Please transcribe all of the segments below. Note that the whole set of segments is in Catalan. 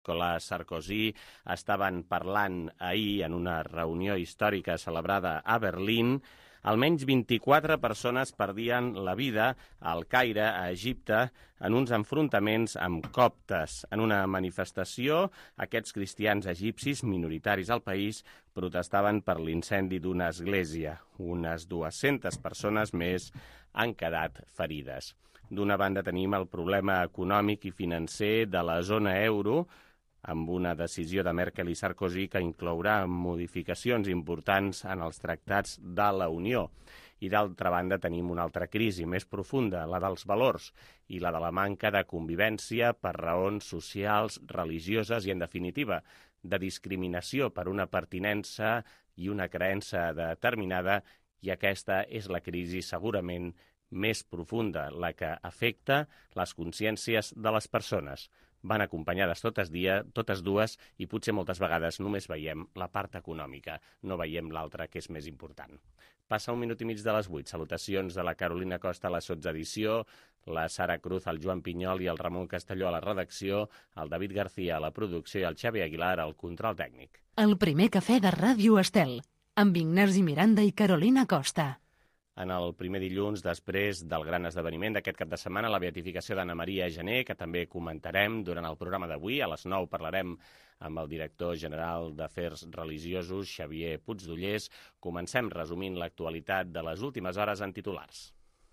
Nicolas Sarkozy estaven parlant ahir en una reunió històrica celebrada a Berlín. Almenys 24 persones perdien la vida al Caire, a Egipte, en uns enfrontaments amb coptes. En una manifestació, aquests cristians egipcis, minoritaris al país, protestaven per l'incendi d'una església. Unes 200 persones més han quedat ferides. D'una banda tenim el problema econòmic i financer de la zona euro, amb una decisió de Merkel i Sarkozy que inclourà modificacions importants en els tractats de la Unió. I d'altra banda tenim una altra crisi més profunda, la dels valors i la de la manca de convivència per raons socials, religioses i, en definitiva, de discriminació per una pertinença i una creença determinada, i aquesta és la crisi segurament més profunda, la que afecta les consciències de les persones. Van acompanyades totes dues i potser moltes vegades només veiem la part econòmica, no veiem l'altra, que és més important. Passa 1 minut i mig de les 8. Salutacions de la Carolina Costa a la sotsedició, la Sara Cruz, el Joan Pinyol i el Ramon Castelló a la redacció, el David García a la producció i el Xavi Aguilar al control tècnic. El primer cafè de Ràdio Estel, amb Ignasi Miranda i Carolina Costa. En el primer dilluns, després del gran esdeveniment d'aquest cap de setmana, la beatificació d'Anna Maria Gené, que també comentarem durant el programa d'avui. A les 9 parlarem amb el director general d'Afers Religiosos, Xavier Puigdollers. Comencem resumint l'actualitat de les últimes hores en titulars.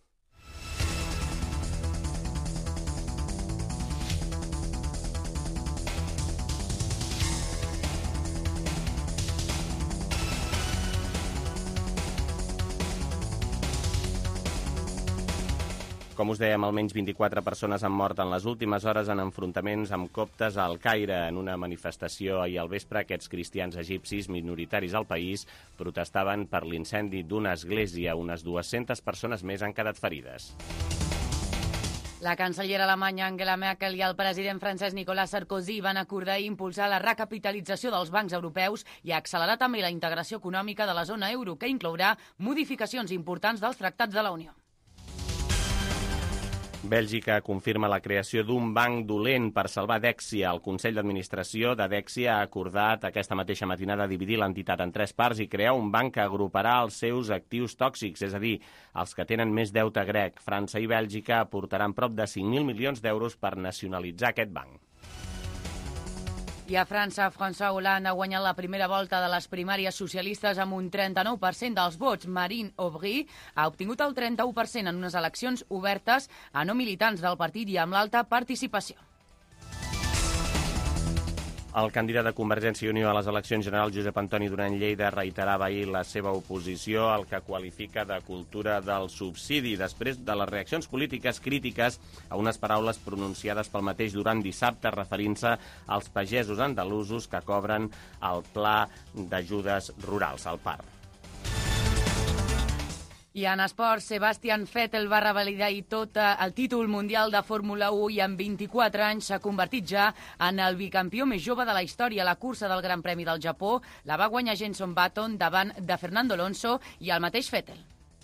Com us dèiem, almenys 24 persones han mort en les últimes hores en enfrontaments amb coptes al Caire. En una manifestació ahir al vespre, aquests cristians egipcis minoritaris al país protestaven per l'incendi d'una església. Unes 200 persones més han quedat ferides. La cancellera alemanya Angela Merkel i el president francès Nicolas Sarkozy van acordar impulsar la recapitalització dels bancs europeus i accelerar també la integració econòmica de la zona euro, que inclourà modificacions importants dels tractats de la Unió. Bèlgica confirma la creació d'un banc dolent per salvar Dexia. El Consell d'Administració de Dexia ha acordat aquesta mateixa matinada dividir l'entitat en 3 parts i crear un banc que agruparà els seus actius tòxics, és a dir, els que tenen més deute grec. França i Bèlgica aportaran prop de 5.000 milions d'euros per nacionalitzar aquest banc. I a França, François Hollande ha guanyat la primera volta de les primàries socialistes amb un 39% dels vots. Marine Aubry ha obtingut el 31% en unes eleccions obertes a no militants del partit i amb l'alta participació. El candidat de Convergència i Unió a les eleccions generals, Josep Antoni Duran Lleida, reiterava ahir la seva oposició al que qualifica de cultura del subsidi, després de les reaccions polítiques crítiques a unes paraules pronunciades pel mateix Duran dissabte, referint-se als pagesos andalusos que cobren el Pla d'Ajudes Rurals, el PAR. I en esports, Sebastian Vettel va revalidar tot el títol mundial de Fórmula 1 i amb 24 anys s'ha convertit ja en el bicampió més jove de la història. La cursa del Gran Premi del Japó la va guanyar Jenson Button davant de Fernando Alonso i el mateix Vettel.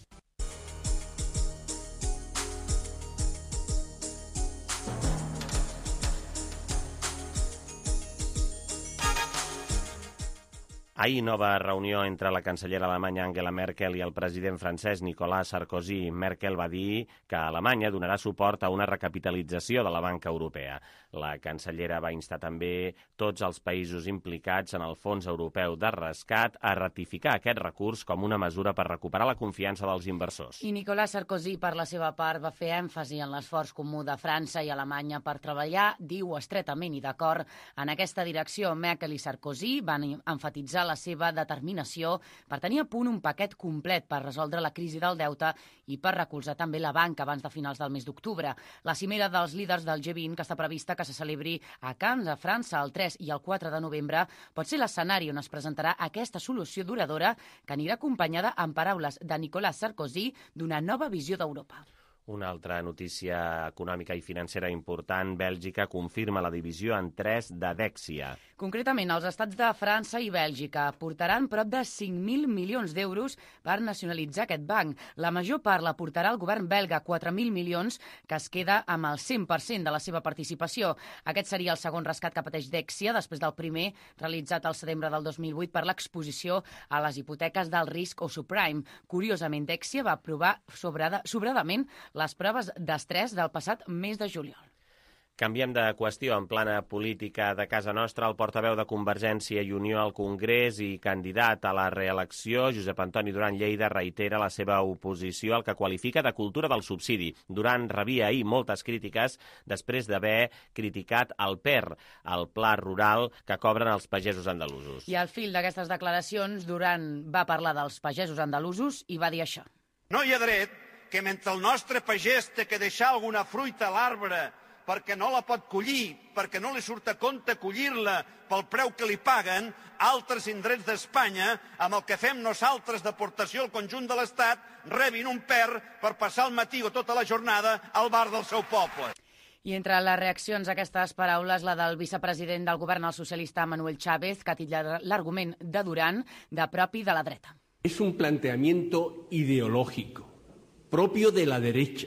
Ahir, nova reunió entre la cancellera alemanya Angela Merkel i el president francès Nicolas Sarkozy. Merkel va dir que Alemanya donarà suport a una recapitalització de la banca europea. La cancellera va instar també tots els països implicats en el Fons Europeu de Rescat a ratificar aquest recurs com una mesura per recuperar la confiança dels inversors. I Nicolas Sarkozy, per la seva part, va fer èmfasi en l'esforç comú de França i Alemanya per treballar, diu, estretament i d'acord en aquesta direcció. Merkel i Sarkozy van emfatitzar la seva determinació per tenir a punt un paquet complet per resoldre la crisi del deute i per recolzar també la banca abans de finals del mes d'octubre. La cimera dels líders del G20, que està prevista que se celebri a Cannes, a França, el 3 i el 4 de novembre, pot ser l'escenari on es presentarà aquesta solució duradora que anirà acompanyada, en paraules de Nicolas Sarkozy, d'una nova visió d'Europa. Una altra notícia econòmica i financera important, Bèlgica confirma la divisió en 3 de Dexia. Concretament, els estats de França i Bèlgica aportaran prop de 5.000 milions d'euros per nacionalitzar aquest banc. La major part l'aportarà el govern belga, 4.000 milions, que es queda amb el 100% de la seva participació. Aquest seria el segon rescat que pateix Dexia, després del primer, realitzat al setembre del 2008 per l'exposició a les hipoteques del risc o subprime. Curiosament, Dexia va aprovar sobradament les proves d'estrès del passat mes de juliol. Canviem de qüestió. En plana política de casa nostra, el portaveu de Convergència i Unió al Congrés i candidat a la reelecció, Josep Antoni Duran Lleida, reitera la seva oposició al que qualifica de cultura del subsidi. Duran rebia ahir moltes crítiques després d'haver criticat el PER, el pla rural que cobren els pagesos andalusos. I al fil d'aquestes declaracions, Duran va parlar dels pagesos andalusos i va dir això. No hi ha dret que mentre el nostre pagès té que deixar alguna fruita a l'arbre perquè no la pot collir, perquè no li surt a compte collir-la pel preu que li paguen, altres indrets d'Espanya, amb el que fem nosaltres d'aportació al conjunt de l'Estat, rebin un PER per passar el matí o tota la jornada al bar del seu poble. I entre les reaccions a aquestes paraules, la del vicepresident del govern, el socialista Manuel Chávez, que ha titllat l'argument de Duran de propi de la dreta. Es un planteamiento ideológico, propio de la derecha.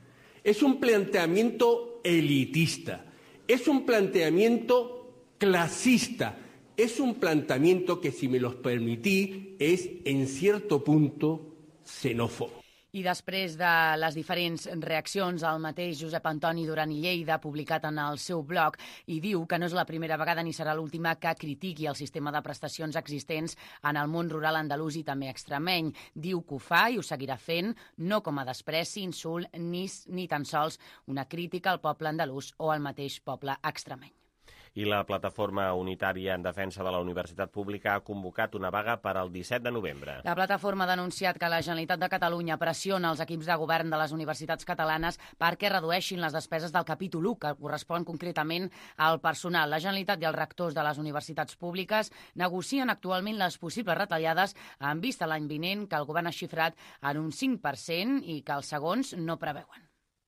Es un planteamiento elitista, es un planteamiento clasista, es un planteamiento que, si me los permitís, es, en cierto punto, xenófobo. I després de les diferents reaccions, el mateix Josep Antoni Duran i Lleida ha publicat en el seu blog i diu que no és la primera vegada ni serà l'última que critiqui el sistema de prestacions existents en el món rural andalús i també extremeny. Diu que ho fa i ho seguirà fent, no com a despreci, insult, ni tan sols una crítica al poble andalús o al mateix poble extremeny. I la Plataforma Unitària en Defensa de la Universitat Pública ha convocat una vaga per al 17 de novembre. La plataforma ha denunciat que la Generalitat de Catalunya pressiona els equips de govern de les universitats catalanes perquè redueixin les despeses del capítol 1, que correspon concretament al personal. La Generalitat i els rectors de les universitats públiques negocien actualment les possibles retallades en vista l'any vinent, que el govern ha xifrat en un 5% i que els segons no preveuen.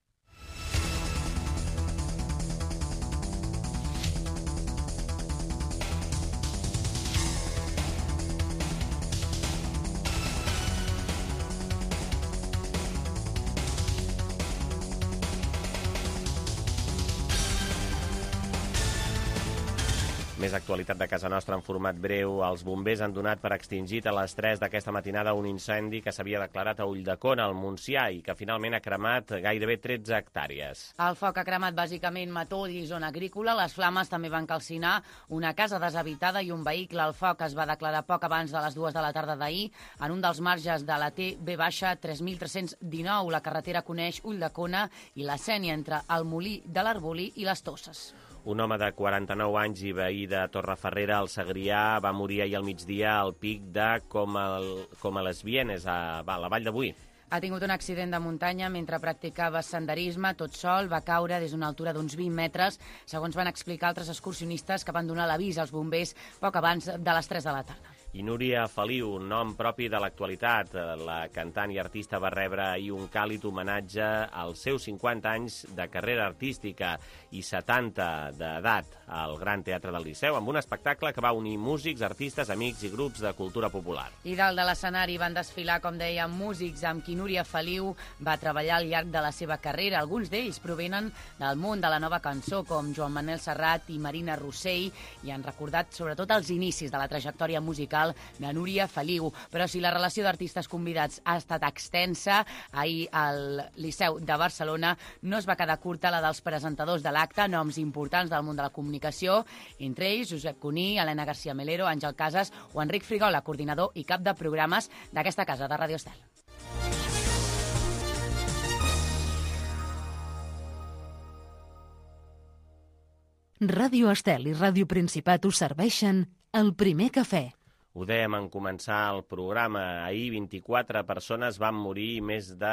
Més actualitat de casa nostra en format breu. Els bombers han donat per extingit a les 3 d'aquesta matinada un incendi que s'havia declarat a Ulldecona, al Montsià, i que finalment ha cremat gairebé 13 hectàrees. El foc ha cremat bàsicament matolls i zona agrícola. Les flames també van calcinar una casa deshabitada i un vehicle. El foc es va declarar poc abans de les 2 de la tarda d'ahir en un dels marges de la T-B-3319. La carretera coneix Ulldecona i la Sénia, entre el Molí de l'Arbolí i les Tosses. Un home de 49 anys i veí de Torreferrera, al Segrià, va morir ahir al migdia al pic de Comalesbienes, a la Vall de Boí. Ha tingut un accident de muntanya mentre practicava senderisme. Tot sol va caure des d'una altura d'uns 20 metres, segons van explicar altres excursionistes que van donar l'avís als bombers poc abans de les 3 de la tarda. I Núria Feliu, nom propi de l'actualitat. La cantant i artista va rebre ahir un càlid homenatge als seus 50 anys de carrera artística i 70 d'edat al Gran Teatre del Liceu, amb un espectacle que va unir músics, artistes, amics i grups de cultura popular. I dalt de l'escenari van desfilar, com dèiem, músics amb qui Núria Feliu va treballar al llarg de la seva carrera. Alguns d'ells provenen del món de la nova cançó, com Joan Manel Serrat i Marina Rossell, i han recordat sobretot els inicis de la trajectòria musical de Núria Feliu. Però si la relació d'artistes convidats ha estat extensa, ahir al Liceu de Barcelona no es va quedar curta la dels presentadors de l'acte, noms importants del món de la comunicació, entre ells Josep Cuní, Helena García Melero, Àngel Casas o Enric Frigola, coordinador i cap de programes d'aquesta casa de Ràdio Estel. Ràdio Estel i Ràdio Principat us serveixen el primer cafè. Ho dèiem en començar el programa. Ahir 24 persones van morir i més de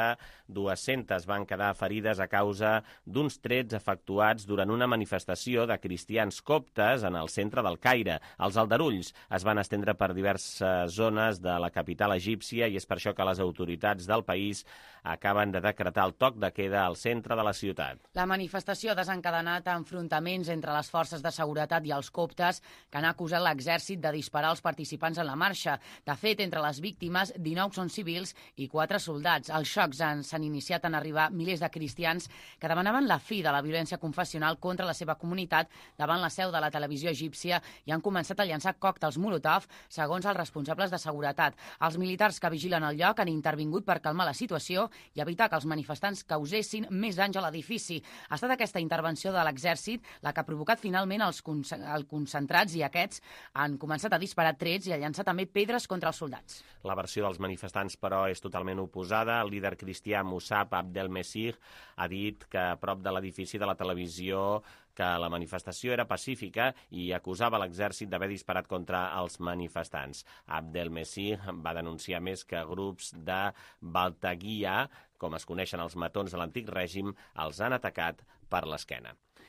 200 van quedar ferides a causa d'uns trets efectuats durant una manifestació de cristians coptes en el centre del Caire. Els aldarulls es van estendre per diverses zones de la capital egípcia i és per això que les autoritats del país acaben de decretar el toc de queda al centre de la ciutat. La manifestació ha desencadenat enfrontaments entre les forces de seguretat i els coptes que han acusat l'exèrcit de disparar als participants en la marxa. De fet, entre les víctimes, 19 són civils i 4 soldats. Els xocs s'han iniciat en arribar milers de cristians que demanaven la fi de la violència confessional contra la seva comunitat davant la seu de la televisió egípcia i han començat a llançar còctels Molotov, segons els responsables de seguretat. Els militars que vigilen el lloc han intervingut per calmar la situació i evitar que els manifestants causessin més danys a l'edifici. Ha estat aquesta intervenció de l'exèrcit la que ha provocat finalment els concentrats i aquests han començat a disparar trets i a llançar també pedres contra els soldats. La versió dels manifestants, però, és totalment oposada. El líder cristià Musab Abdelmessih ha dit que a prop de l'edifici de la televisió que la manifestació era pacífica i acusava l'exèrcit d'haver disparat contra els manifestants. Abdelmessih va denunciar més que grups de Baltaguia, com es coneixen els matons de l'antic règim, els han atacat per l'esquena.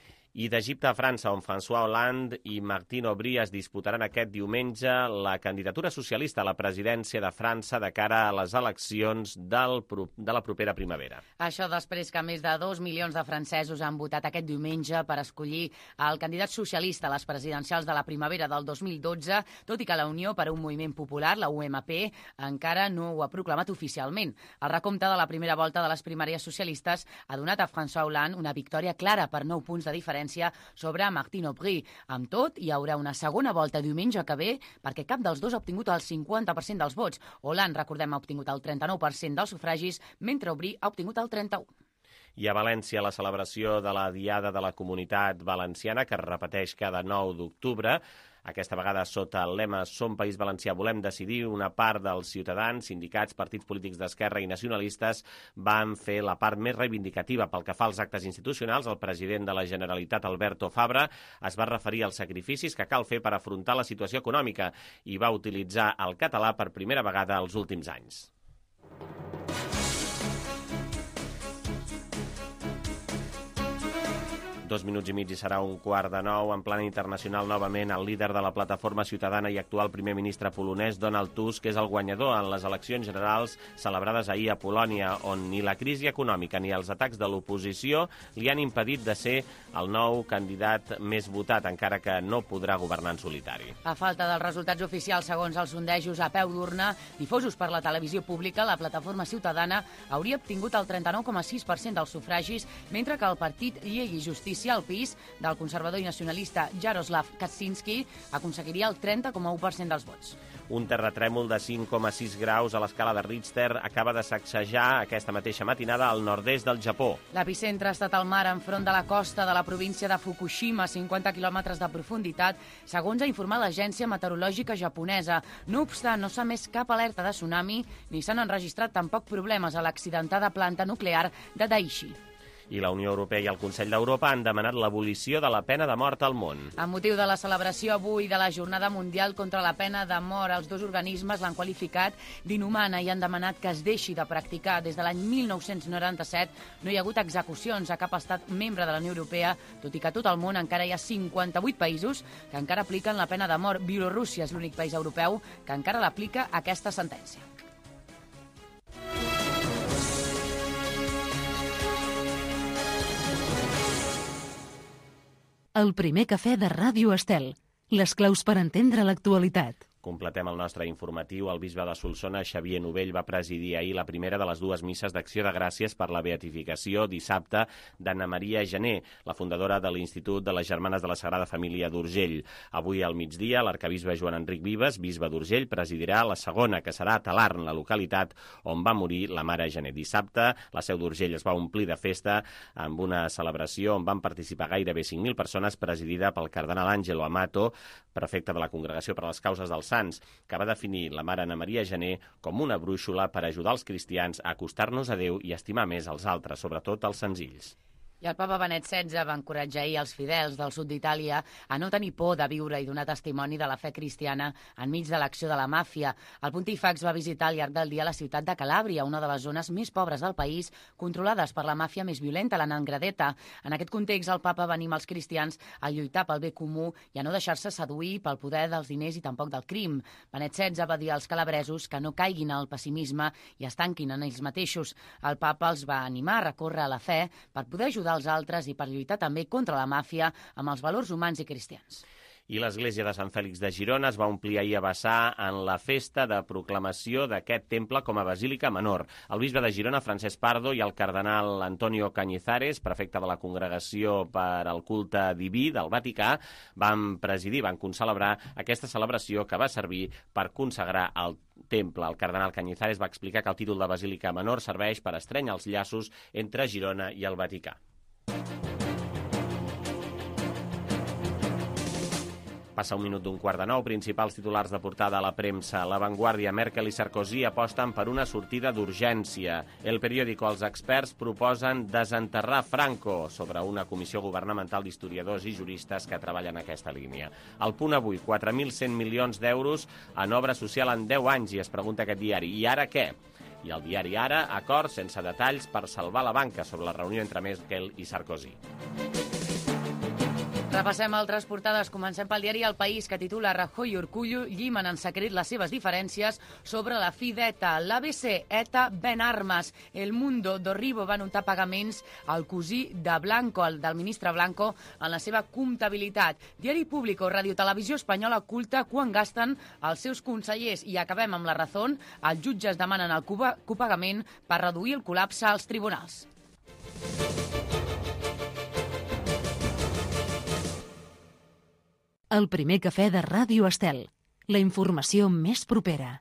I d'Egipte a França, on François Hollande i Martine Aubry es disputaran aquest diumenge la candidatura socialista a la presidència de França de cara a les eleccions de la propera primavera. Això després que més de 2 milions de francesos han votat aquest diumenge per escollir el candidat socialista a les presidencials de la primavera del 2012, tot i que la Unió per a un Moviment Popular, la UMP, encara no ho ha proclamat oficialment. El recompte de la primera volta de les primàries socialistes ha donat a François Hollande una victòria clara per 9 punts de diferència sobre Martine Aubry. Amb tot, hi haurà una segona volta diumenge que ve perquè cap dels dos ha obtingut el 50% dels vots. Hollande, recordem, ha obtingut el 39% dels sufragis, mentre Aubry ha obtingut el 31%. I a València, la celebració de la Diada de la Comunitat Valenciana, que es repeteix cada 9 d'octubre, aquesta vegada sota el lema Som País Valencià, volem decidir. Una part dels ciutadans, sindicats, partits polítics d'esquerra i nacionalistes van fer la part més reivindicativa. Pel que fa als actes institucionals, el president de la Generalitat, Alberto Fabra, es va referir als sacrificis que cal fer per afrontar la situació econòmica i va utilitzar el català per primera vegada els últims anys. Dos minuts i mig i serà 8:45. En plana internacional, novament, el líder de la plataforma ciutadana i actual primer ministre polonès, Donald Tusk, és el guanyador en les eleccions generals celebrades ahir a Polònia, on ni la crisi econòmica ni els atacs de l'oposició li han impedit de ser el nou candidat més votat, encara que no podrà governar en solitari. A falta dels resultats oficials, segons els sondejos a peu d'urna difosos per la televisió pública, la plataforma ciutadana hauria obtingut el 39,6% dels sufragis, mentre que el partit Llei i Justícia, el PiS, del conservador i nacionalista Jaroslaw Kaczynski, aconseguiria el 30,1% dels vots. Un terratrèmol de 5,6 graus a l'escala de Richter acaba de sacsejar aquesta mateixa matinada al nord-est del Japó. L'epicentre ha estat al mar enfront de la costa de la província de Fukushima, a 50 quilòmetres de profunditat, segons ha informat l'agència meteorològica japonesa. No obstant, no s'ha emès cap alerta de tsunami ni s'han enregistrat tampoc problemes a l'accidentada planta nuclear de Daiichi. I la Unió Europea i el Consell d'Europa han demanat l'abolició de la pena de mort al món. Amb motiu de la celebració avui de la Jornada Mundial contra la Pena de Mort, els dos organismes l'han qualificat d'inhumana i han demanat que es deixi de practicar. Des de l'any 1997 no hi ha hagut execucions a cap estat membre de la Unió Europea, tot i que a tot el món encara hi ha 58 països que encara apliquen la pena de mort. Bielorússia és l'únic país europeu que encara l'aplica aquesta sentència. El primer cafè de Ràdio Estel. Les claus per entendre l'actualitat. Completem el nostre informatiu. El bisbe de Solsona, Xavier Novell, va presidir ahir la primera de les dues misses d'acció de gràcies per la beatificació dissabte d'Anna Maria Gené, la fundadora de l'Institut de les Germanes de la Sagrada Família d'Urgell. Avui al migdia, l'arcabisbe Joan Enric Vives, bisbe d'Urgell, presidirà la segona, que serà a Talarn, la localitat on va morir la mare Gené. Dissabte, la seu d'Urgell es va omplir de festa amb una celebració on van participar gairebé 5.000 persones, presidida pel cardenal Àngelo Amato, prefecte de la Congregació per a les Causes dels Sants, que va definir la mare Anna Maria Gené com una brúixola per ajudar els cristians a acostar-nos a Déu i estimar més els altres, sobretot els senzills. I el papa Benet XVI va encoratjar ahir els fidels del sud d'Itàlia a no tenir por de viure i donar testimoni de la fe cristiana enmig de l'acció de la màfia. El pontífex va visitar al llarg del dia la ciutat de Calàbria, una de les zones més pobres del país, controlades per la màfia més violenta, la 'Ndrangheta. En aquest context, el papa va animar els cristians a lluitar pel bé comú i a no deixar-se seduir pel poder dels diners i tampoc del crim. Benet XVI va dir als calabresos que no caiguin al pessimisme i es tanquin en ells mateixos. El papa els va animar a recórrer a la fe per poder ajudar els altres i per lluitar també contra la màfia amb els valors humans i cristians. I l'església de Sant Fèlix de Girona es va omplir ahir a vessar en la festa de proclamació d'aquest temple com a basílica menor. El bisbe de Girona, Francesc Pardo, i el cardenal Antonio Cañizares, prefecte de la Congregació per al Culte Diví del Vaticà, van concelebrar aquesta celebració que va servir per consagrar el temple. El cardenal Cañizares va explicar que el títol de basílica menor serveix per estrènyer els llaços entre Girona i el Vaticà. Passa 8:45, principals titulars de portada a la premsa. La Vanguardia, Merkel i Sarkozy aposten per una sortida d'urgència. El periòdico, els experts proposen desenterrar Franco sobre una comissió governamental d'historiadors i juristes que treballen en aquesta línia. El Punt avui, 4.100 milions d'euros en obra social en 10 anys, i es pregunta aquest diari, i ara què? I el diari Ara, acord sense detalls per salvar la banca sobre la reunió entre Merkel i Sarkozy. Repassem altres portades. Comencem pel diari El País, que titula Rajoy i Urkullu llimen en secret les seves diferències sobre la fi d'ETA. L'ABC, ETA ven armes. El Mundo, Dorribo va anotar pagaments al cosí de Blanco, del ministre Blanco, en la seva comptabilitat. Diari Público, Radio Televisió Espanyola oculta quan gasten els seus consellers. I acabem amb La Razón. Els jutges demanen el copagament per reduir el col·lapse als tribunals. El primer cafè de Ràdio Estel. La informació més propera.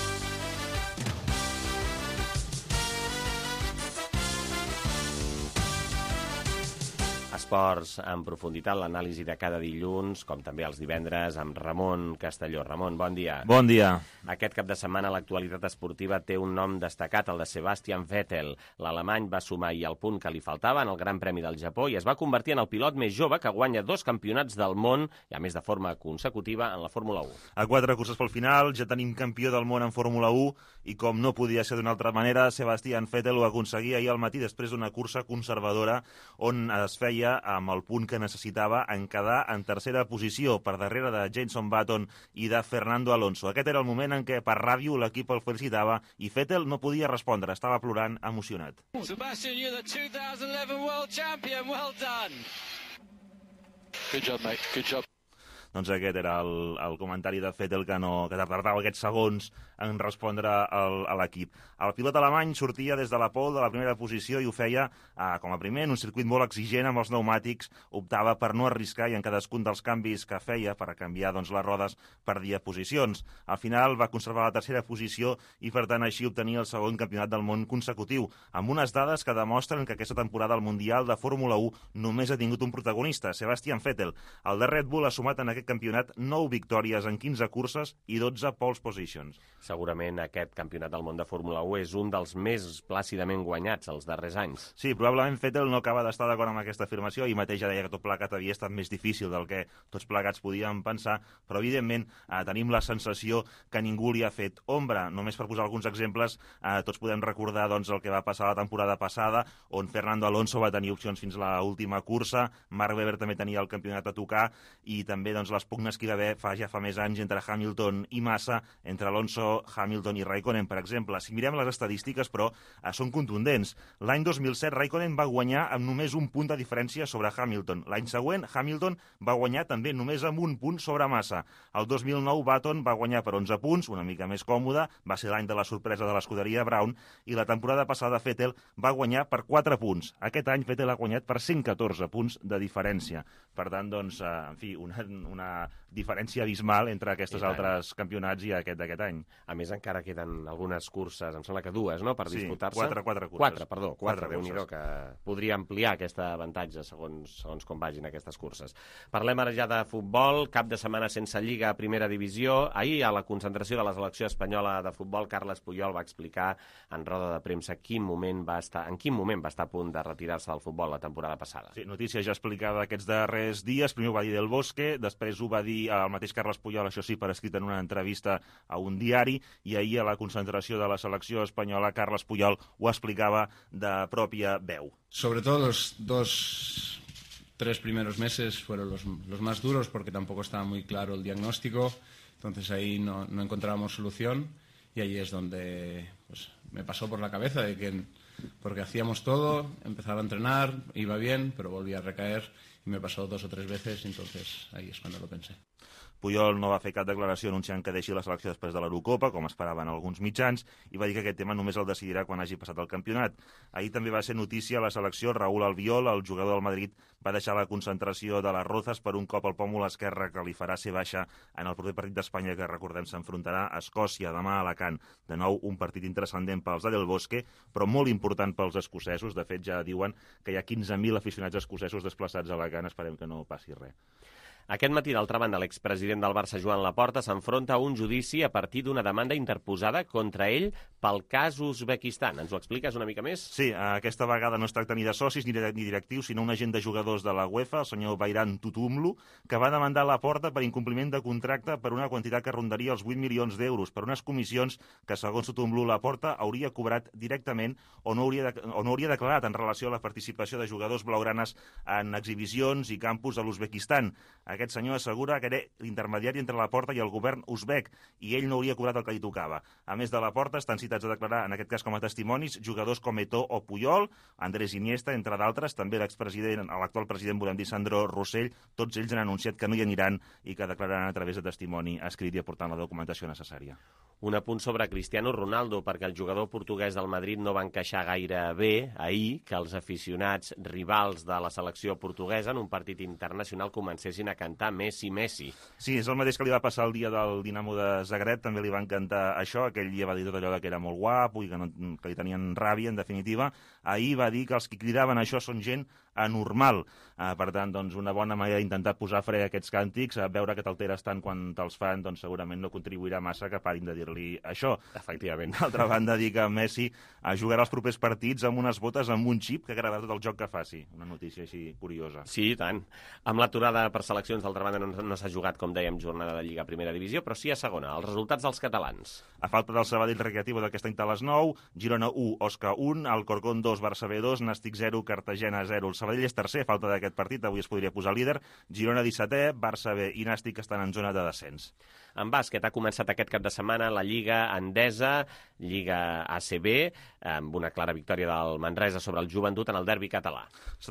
Esports en profunditat, l'anàlisi de cada dilluns, com també els divendres, amb Ramon Castelló. Ramon, bon dia. Bon dia. Aquest cap de setmana l'actualitat esportiva té un nom destacat, el de Sebastian Vettel. L'alemany va sumar ahir el punt que li faltava en el Gran Premi del Japó i es va convertir en el pilot més jove que guanya 2 campionats del món, i a més de forma consecutiva, en la Fórmula 1. A 4 curses pel final, ja tenim campió del món en Fórmula 1 i, com no podia ser d'una altra manera, Sebastian Vettel ho aconseguia ahir al matí després d'una cursa conservadora on es feia amb el punt que necessitava en quedar en tercera posició per darrere de Jenson Button i de Fernando Alonso. Aquest era el moment en què per ràdio l'equip el felicitava i Vettel no podia respondre, estava plorant emocionat. Sebastian, you're the 2011 World Champion, well done. Good job, mate, good job. Doncs aquest era el comentari de Vettel que tardava aquests segons en respondre a l'equip. El pilot alemany sortia des de la pole de la primera posició i ho feia com a primer en un circuit molt exigent amb els pneumàtics, optava per no arriscar i en cadascun dels canvis que feia per canviar les rodes perdia posicions. Al final va conservar la tercera posició i per tant així obtenia el segon campionat del món consecutiu, amb unes dades que demostren que aquesta temporada al Mundial de Fórmula 1 només ha tingut un protagonista, Sebastian Vettel. El de Red Bull ha sumat en aquest campionat 9 victòries en 15 curses i 12 pole positions. Segurament aquest campionat del món de Fórmula 1 és un dels més plàcidament guanyats els darrers anys. Sí, probablement Vettel no acaba d'estar d'acord amb aquesta afirmació i mateix ja deia que tot plegat havia estat més difícil del que tots plegats podíem pensar, però evidentment tenim la sensació que ningú li ha fet ombra. Només per posar alguns exemples, tots podem recordar el que va passar la temporada passada, on Fernando Alonso va tenir opcions fins a l'última cursa, Mark Webber també tenia el campionat a tocar i també les pugnes que hi va haver ja fa més anys entre Hamilton i Massa, entre Alonso, Hamilton i Raikkonen, per exemple. Si mirem les estadístiques, però, són contundents. L'any 2007, Raikkonen va guanyar amb només un punt de diferència sobre Hamilton. L'any següent, Hamilton va guanyar també només amb un punt sobre Massa. El 2009, Button va guanyar per 11 punts, una mica més còmode, va ser l'any de la sorpresa de l'escuderia Brown, i la temporada passada Vettel va guanyar per 4 punts. Aquest any Vettel ha guanyat per 114 punts de diferència. Per tant, en fi, una una diferència abismal entre aquests altres campionats i aquest d'aquest any. A més, encara queden algunes curses, em sembla que dues, no?, per disputar-se. Quatre curses. Quatre, Déu-n'hi-do, que podria ampliar aquest avantatge segons com vagin aquestes curses. Parlem ara ja de futbol, cap de setmana sense Lliga a Primera Divisió. Ahir, a la concentració de la selecció espanyola de futbol, Carles Puyol va explicar en roda de premsa en quin moment va estar a punt de retirar-se del futbol la temporada passada. Sí, notícia ja explicada aquests darrers dies. Primer ho va dir Del Bosque, després ho va dir el mateix Carles Puyol, això sí, per escrit en una entrevista a un diari, i ahir a la concentració de la selecció espanyola Carles Puyol ho explicava de pròpia veu. Sobre todo los 3 primeros meses fueron los más duros porque tampoco estaba muy claro el diagnóstico, entonces ahí no encontrábamos solución y ahí es donde pues, me pasó por la cabeza de que porque hacíamos todo, empezaba a entrenar, iba bien, pero volvía a recaer y me pasó 2 o 3 veces, entonces ahí es cuando lo pensé. Puyol no va fer cap declaració anunciant que deixi la selecció després de l'Eurocopa, com esperaven alguns mitjans, i va dir que aquest tema només el decidirà quan hagi passat el campionat. Ahir també va ser notícia a la selecció Raúl Albiol, el jugador del Madrid, va deixar la concentració de les Rozas per un cop al pòmul esquerre que li farà ser baixa en el proper partit d'Espanya que, recordem, s'enfrontarà a Escòcia demà a Alacant. De nou, un partit intranscendent pels de Del Bosque, però molt important pels escocesos. De fet, ja diuen que hi ha 15.000 aficionats escocesos desplaçats a Alacant. Esperem que no passi res. Aquest matí, d'altra banda, l'expresident del Barça, Joan Laporta, s'enfronta a un judici a partir d'una demanda interposada contra ell pel cas Uzbekistan. Ens ho expliques una mica més? Sí, aquesta vegada no es tracta ni de socis ni directius, sinó un agent de jugadors de la UEFA, el senyor Bayram Tutumlu, que va demandar Laporta per incompliment de contracte per una quantitat que rondaria els 8 milions d'euros, per unes comissions que, segons Tutumlu, Laporta hauria cobrat directament o no hauria declarat en relació a la participació de jugadors blaugranes en exhibicions i campus a l'Uzbekistan. Aquest senyor assegura que era l'intermediari entre Laporta i el govern uzbek i ell no hauria cobrat el que li tocava. A més de Laporta, estan citats a declarar, en aquest cas com a testimonis, jugadors com Eto'o o Puyol, Andrés Iniesta, entre d'altres, també l'actual president, volem dir, Sandro Rossell, tots ells han anunciat que no hi aniran i que declararan a través de testimoni escrit i aportant la documentació necessària. Un apunt sobre Cristiano Ronaldo, perquè el jugador portuguès del Madrid no va encaixar gaire bé ahir que els aficionats rivals de la selecció portuguesa en un partit internacional comencessin a cantar Messi, Messi. Sí, és el mateix que li va passar el dia del Dinamo de Zagreb, també li van cantar això, aquell dia va dir tot allò que era molt guapo i que li tenien ràbia, en definitiva. Ahir va dir que els que cridaven això són gent anormal. Per tant, doncs, una bona manera d'intentar posar fre a aquests càntics, veure que t'alteres tant quan te'ls fan, doncs segurament no contribuirà massa que parin de dir-li això. Efectivament. D'altra banda, dir que Messi jugarà els propers partits amb unes botes amb un xip que agradarà tot el joc que faci. Una notícia així curiosa. Sí, i tant. Amb l'aturada per seleccions, d'altra banda, no s'ha jugat, com dèiem, jornada de Lliga a Primera Divisió, però sí a segona. Els resultats dels catalans. A falta del Sabadell Recreativo d'aquest any a les 9, Girona 1, Osca 1, Alcorcón 2, Barça B 2, Nàstic 0, Cartagena 0. El Sabadell és tercer, a falta d'aquest partit, avui es podria posar líder. Girona 17è, Barça B i Nàstic estan en zona de descens. En bàsquet ha començat aquest cap de setmana la Lliga Endesa, Lliga ACB, amb una clara victòria del Manresa sobre el Joventut en el derbi català.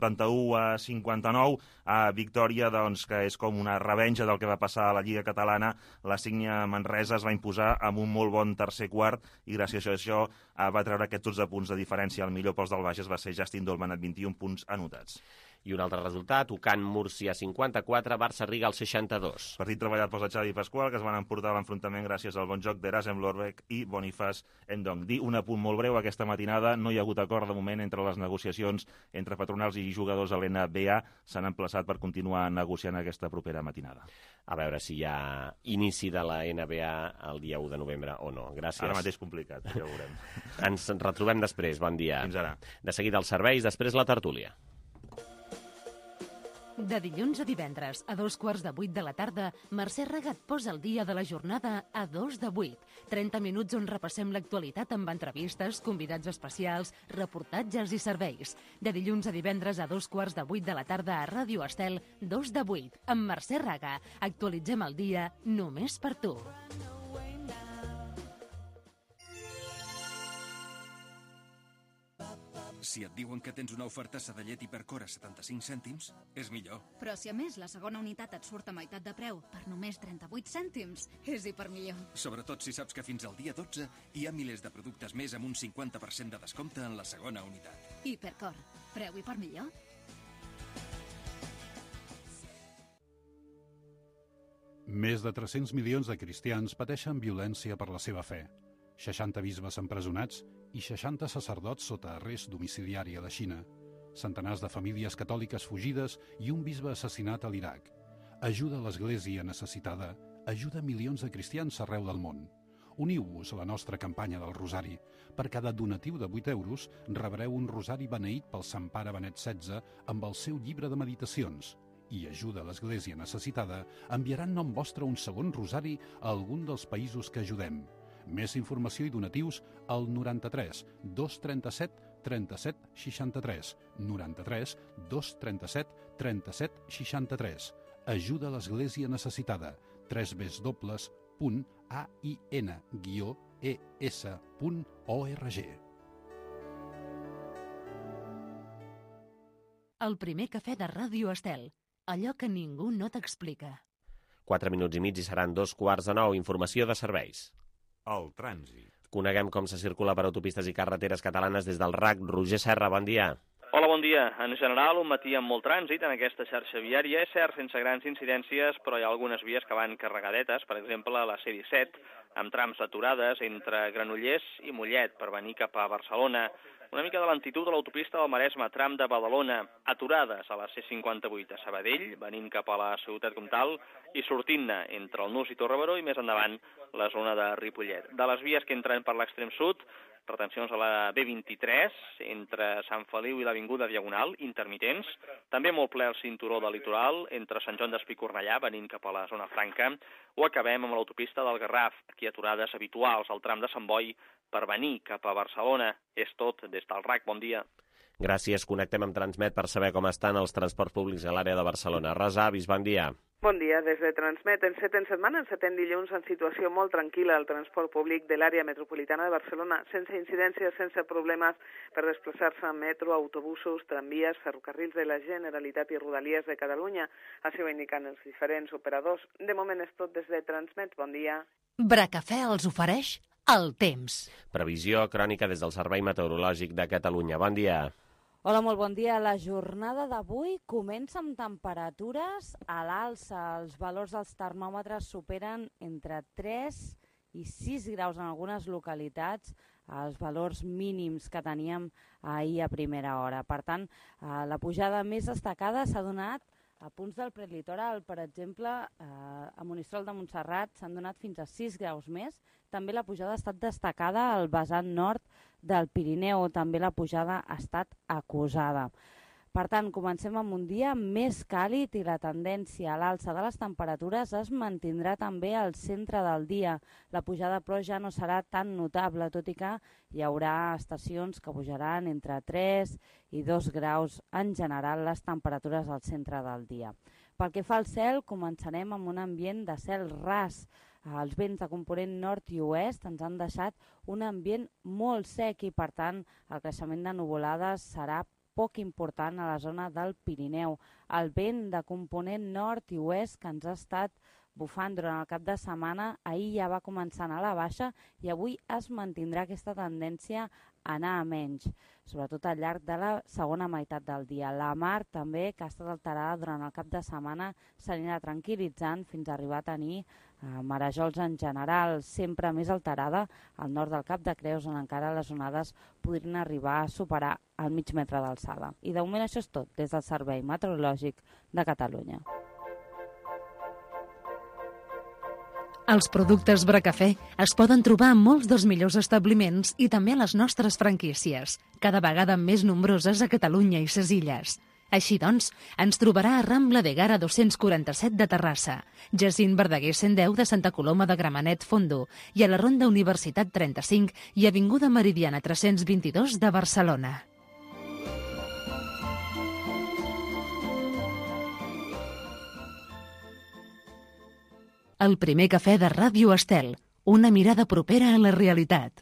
71-59, victòria doncs, que és com una revenja del que va passar a la Lliga catalana. La Sígnia Manresa es va imposar amb un molt bon tercer quart i gràcies a això va treure aquests 12 punts de diferència. El millor pels del Bages va ser Justin Dolman amb 21 punts anotats. I un altre resultat, Ucán Múrcia 54, Barça Riga al 62. Partit treballat pels de Xavi Pasqual, que es van emportar l'enfrontament gràcies al bon joc d'Erasem Lorbeck i Bonifaz Endong. Dir un apunt molt breu aquesta matinada, no hi ha hagut acord de moment entre les negociacions entre patronals i jugadors a l'NBA. S'han emplaçat per continuar negociant aquesta propera matinada. A veure si hi ha inici de la NBA el dia 1 de novembre o no. Gràcies. Ara mateix complicat, ja ho veurem. Ens retrobem després, bon dia. Fins ara. De seguida els serveis, després la tertúlia. De dilluns a divendres, a 7:15 de la tarda, Mercè Ragat posa el dia de la jornada a 2:08. 30 minuts on repassem l'actualitat amb entrevistes, convidats especials, reportatges i serveis. De dilluns a divendres a 7:15 de la tarda a Ràdio Estel, 2:08. Amb Mercè Raga, actualitzem el dia només per tu. Si et diuen que tens una ofertassa de llet Hipercor a 75 cèntims, és millor. Però si a més la segona unitat et surt a meitat de preu per només 38 cèntims, és hipermillor. Sobretot si saps que fins al dia 12 hi ha milers de productes més amb un 50% de descompte en la segona unitat. Hipercor. Preu hipermillor? Més de 300 milions de cristians pateixen violència per la seva fe. 60 bisbes empresonats i 60 sacerdots sota arrest domiciliari a la Xina. Centenars de famílies catòliques fugides i un bisbe assassinat a l'Iraq. Ajuda a l'Església necessitada, ajuda milions de cristians arreu del món. Uniu-vos a la nostra campanya del Rosari. Per cada donatiu de 8 euros rebreu un rosari beneït pel Sant Pare Benet XVI amb el seu llibre de meditacions. I ajuda a l'Església necessitada enviarà en nom vostre un segon rosari a algun dels països que ajudem. Més informació i donatius al 93 237 37 63. 93 237 37 63. Ajuda a l'Església necessitada. www.ain-es.org. El primer cafè de Ràdio Estel. Allò que ningú no t'explica. 4 minuts i mig i seran 2:45. Informació de serveis. El trànsit. Coneguem com se circula per autopistes i carreteres catalanes des del RAC. Roger Serra, bon dia. Hola, bon dia. En general, un matí amb molt trànsit en aquesta xarxa viària. És cert, sense grans incidències, però hi ha algunes vies que van carregadetes. Per exemple, la C-17, amb trams aturades entre Granollers i Mollet per venir cap a Barcelona. Una mica de lentitud a l'autopista del Maresme, tram de Badalona, aturades a la C58 a Sabadell, venint cap a la Ciutat Comtal i sortint-ne entre el Nus i Torrebaró i més endavant la zona de Ripollet. De les vies que entren per l'extrem sud, retencions a la B23, entre Sant Feliu i l'Avinguda Diagonal, intermitents. També molt ple el cinturó del litoral, entre Sant Joan d'Espí i Cornellà, venint cap a la zona franca. O acabem amb l'autopista del Garraf, aquí aturades habituals al tram de Sant Boi per venir cap a Barcelona. És tot des del RAC. Bon dia. Gràcies. Connectem amb Transmet per saber com estan els transports públics a l'àrea de Barcelona. Rosa Avis, bon dia. Bon dia. Des de Transmet, en setmana, encetem dilluns en situació molt tranquil·la al transport públic de l'àrea metropolitana de Barcelona, sense incidències, sense problemes per desplaçar-se en metro, autobusos, tramvies, ferrocarrils de la Generalitat i Rodalies de Catalunya. Així ho indiquen els diferents operadors. De moment és tot des de Transmet. Bon dia. Bracafè els ofereix el temps. Previsió crònica des del Servei Meteorològic de Catalunya. Bon dia. Hola, molt bon dia. La jornada d'avui comença amb temperatures a l'alça. Els valors dels termòmetres superen entre 3 i 6 graus en algunes localitats, els valors mínims que teníem ahir a primera hora. Per tant, la pujada més destacada s'ha donat a punts del prelitoral. Per exemple, a Monistrol de Montserrat s'han donat fins a 6 graus més. També la pujada ha estat destacada al vessant nord del Pirineu. També la pujada ha estat acusada. Per tant, comencem amb un dia més càlid i la tendència a l'alça de les temperatures es mantindrà també al centre del dia. La pujada, però, ja no serà tan notable, tot i que hi haurà estacions que pujaran entre 3 i 2 graus en general les temperatures al centre del dia. Pel que fa al cel, començarem amb un ambient de cel ras. Els vents de component nord i oest ens han deixat un ambient molt sec i, per tant, el creixement de nuvolades serà poc important a la zona del Pirineu. El vent de component nord i oest que ens ha estat bufant durant el cap de setmana, ahir ja va començar a la baixa i avui es mantindrà aquesta tendència a anar a menys, sobretot al llarg de la segona meitat del dia. La mar també, que ha estat alterada durant el cap de setmana, s'anirà tranquil·litzant fins a arribar a tenir marejols en general, sempre més alterada al nord del Cap de Creus, on encara les onades podrien arribar a superar el mig metre d'alçada. I de moment això és tot des del Servei Meteorològic de Catalunya. Els productes Bracafè es poden trobar en molts dels millors establiments i també a les nostres franquícies, cada vegada més nombroses a Catalunya i ses illes. Així doncs, ens trobarà a Rambla de Gara 247 de Terrassa, Jacint Verdaguer 110 de Santa Coloma de Gramenet Fondo i a la Ronda Universitat 35 i Avinguda Meridiana 322 de Barcelona. El primer cafè de Ràdio Estel, una mirada propera a la realitat.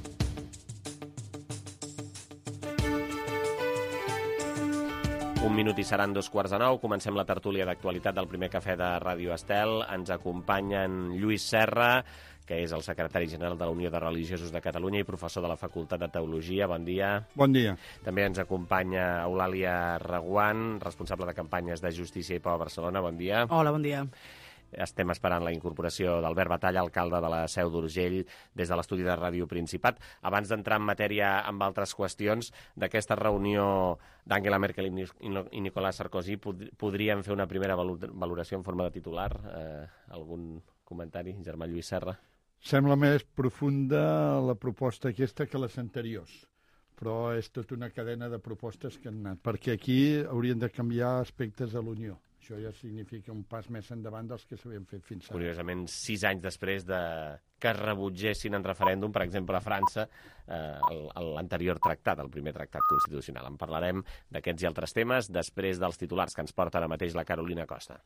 Un minut minut i seran 8:45. Comencem la tertúlia d'actualitat del primer cafè de Ràdio Estel. Ens acompanyen Lluís Serra, que és el secretari general de la Unió de Religiosos de Catalunya i professor de la Facultat de Teologia. Bon dia. Bon dia. També ens acompanya Eulàlia Reguant, responsable de campanyes de Justícia i Pau a Barcelona. Bon dia. Hola, bon dia. Estem esperant la incorporació d'Albert Batalla, alcalde de la Seu d'Urgell, des de l'estudi de Ràdio Principat. Abans d'entrar en matèria amb altres qüestions, d'aquesta reunió d'Angela Merkel i Nicolas Sarkozy, podríem fer una primera valoració en forma de titular? Algun comentari, germà Lluís Serra? Sembla més profunda la proposta aquesta que les anteriors, però és tota una cadena de propostes que han anat, perquè aquí haurien de canviar aspectes de l'Unió. Això ja significa un pas més endavant dels que s'havien fet fins ara. Curiosament, 6 anys després que rebutgessin en referèndum, per exemple, a França, l'anterior tractat, el primer tractat constitucional. En parlarem d'aquests i altres temes després dels titulars que ens porta ara mateix la Carolina Costa.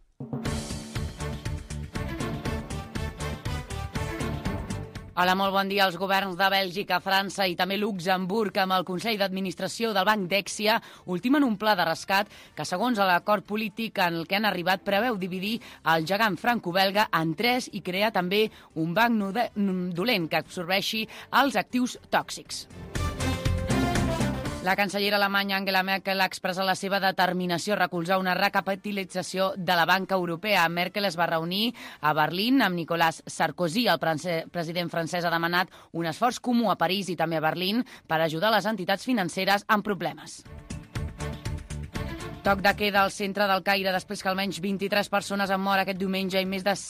Hola, molt bon dia. Els governs de Bèlgica, França i també Luxemburg amb el Consell d'Administració del Banc Dexia ultimen un pla de rescat que, segons l'acord polític en el que han arribat, preveu dividir el gegant franco-belga en 3 i crear també un banc dolent que absorbeixi els actius tòxics. La cancellera alemanya Angela Merkel ha expressat la seva determinació a recolzar una recapitalització de la banca europea. Merkel es va reunir a Berlín amb Nicolas Sarkozy. El president francès ha demanat un esforç comú a París i també a Berlín per ajudar les entitats financeres amb problemes. Toc de queda al centre del Caire després que almenys 23 persones han mort aquest diumenge i més de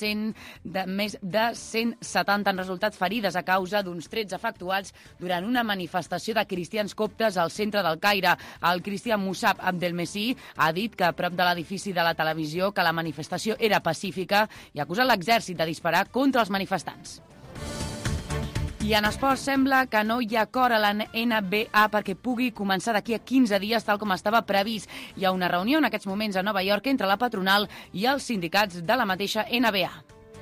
170 han resultat ferides a causa d'uns trets efectuats durant una manifestació de cristians coptes al centre del Caire. El cristià Musab Abdelmessi ha dit que a prop de l'edifici de la televisió que la manifestació era pacífica i ha acusat l'exèrcit de disparar contra els manifestants. I en esports sembla que no hi ha acord a la NBA perquè pugui començar d'aquí a 15 dies tal com estava previst. Hi ha una reunió en aquests moments a Nova York entre la patronal i els sindicats de la mateixa NBA.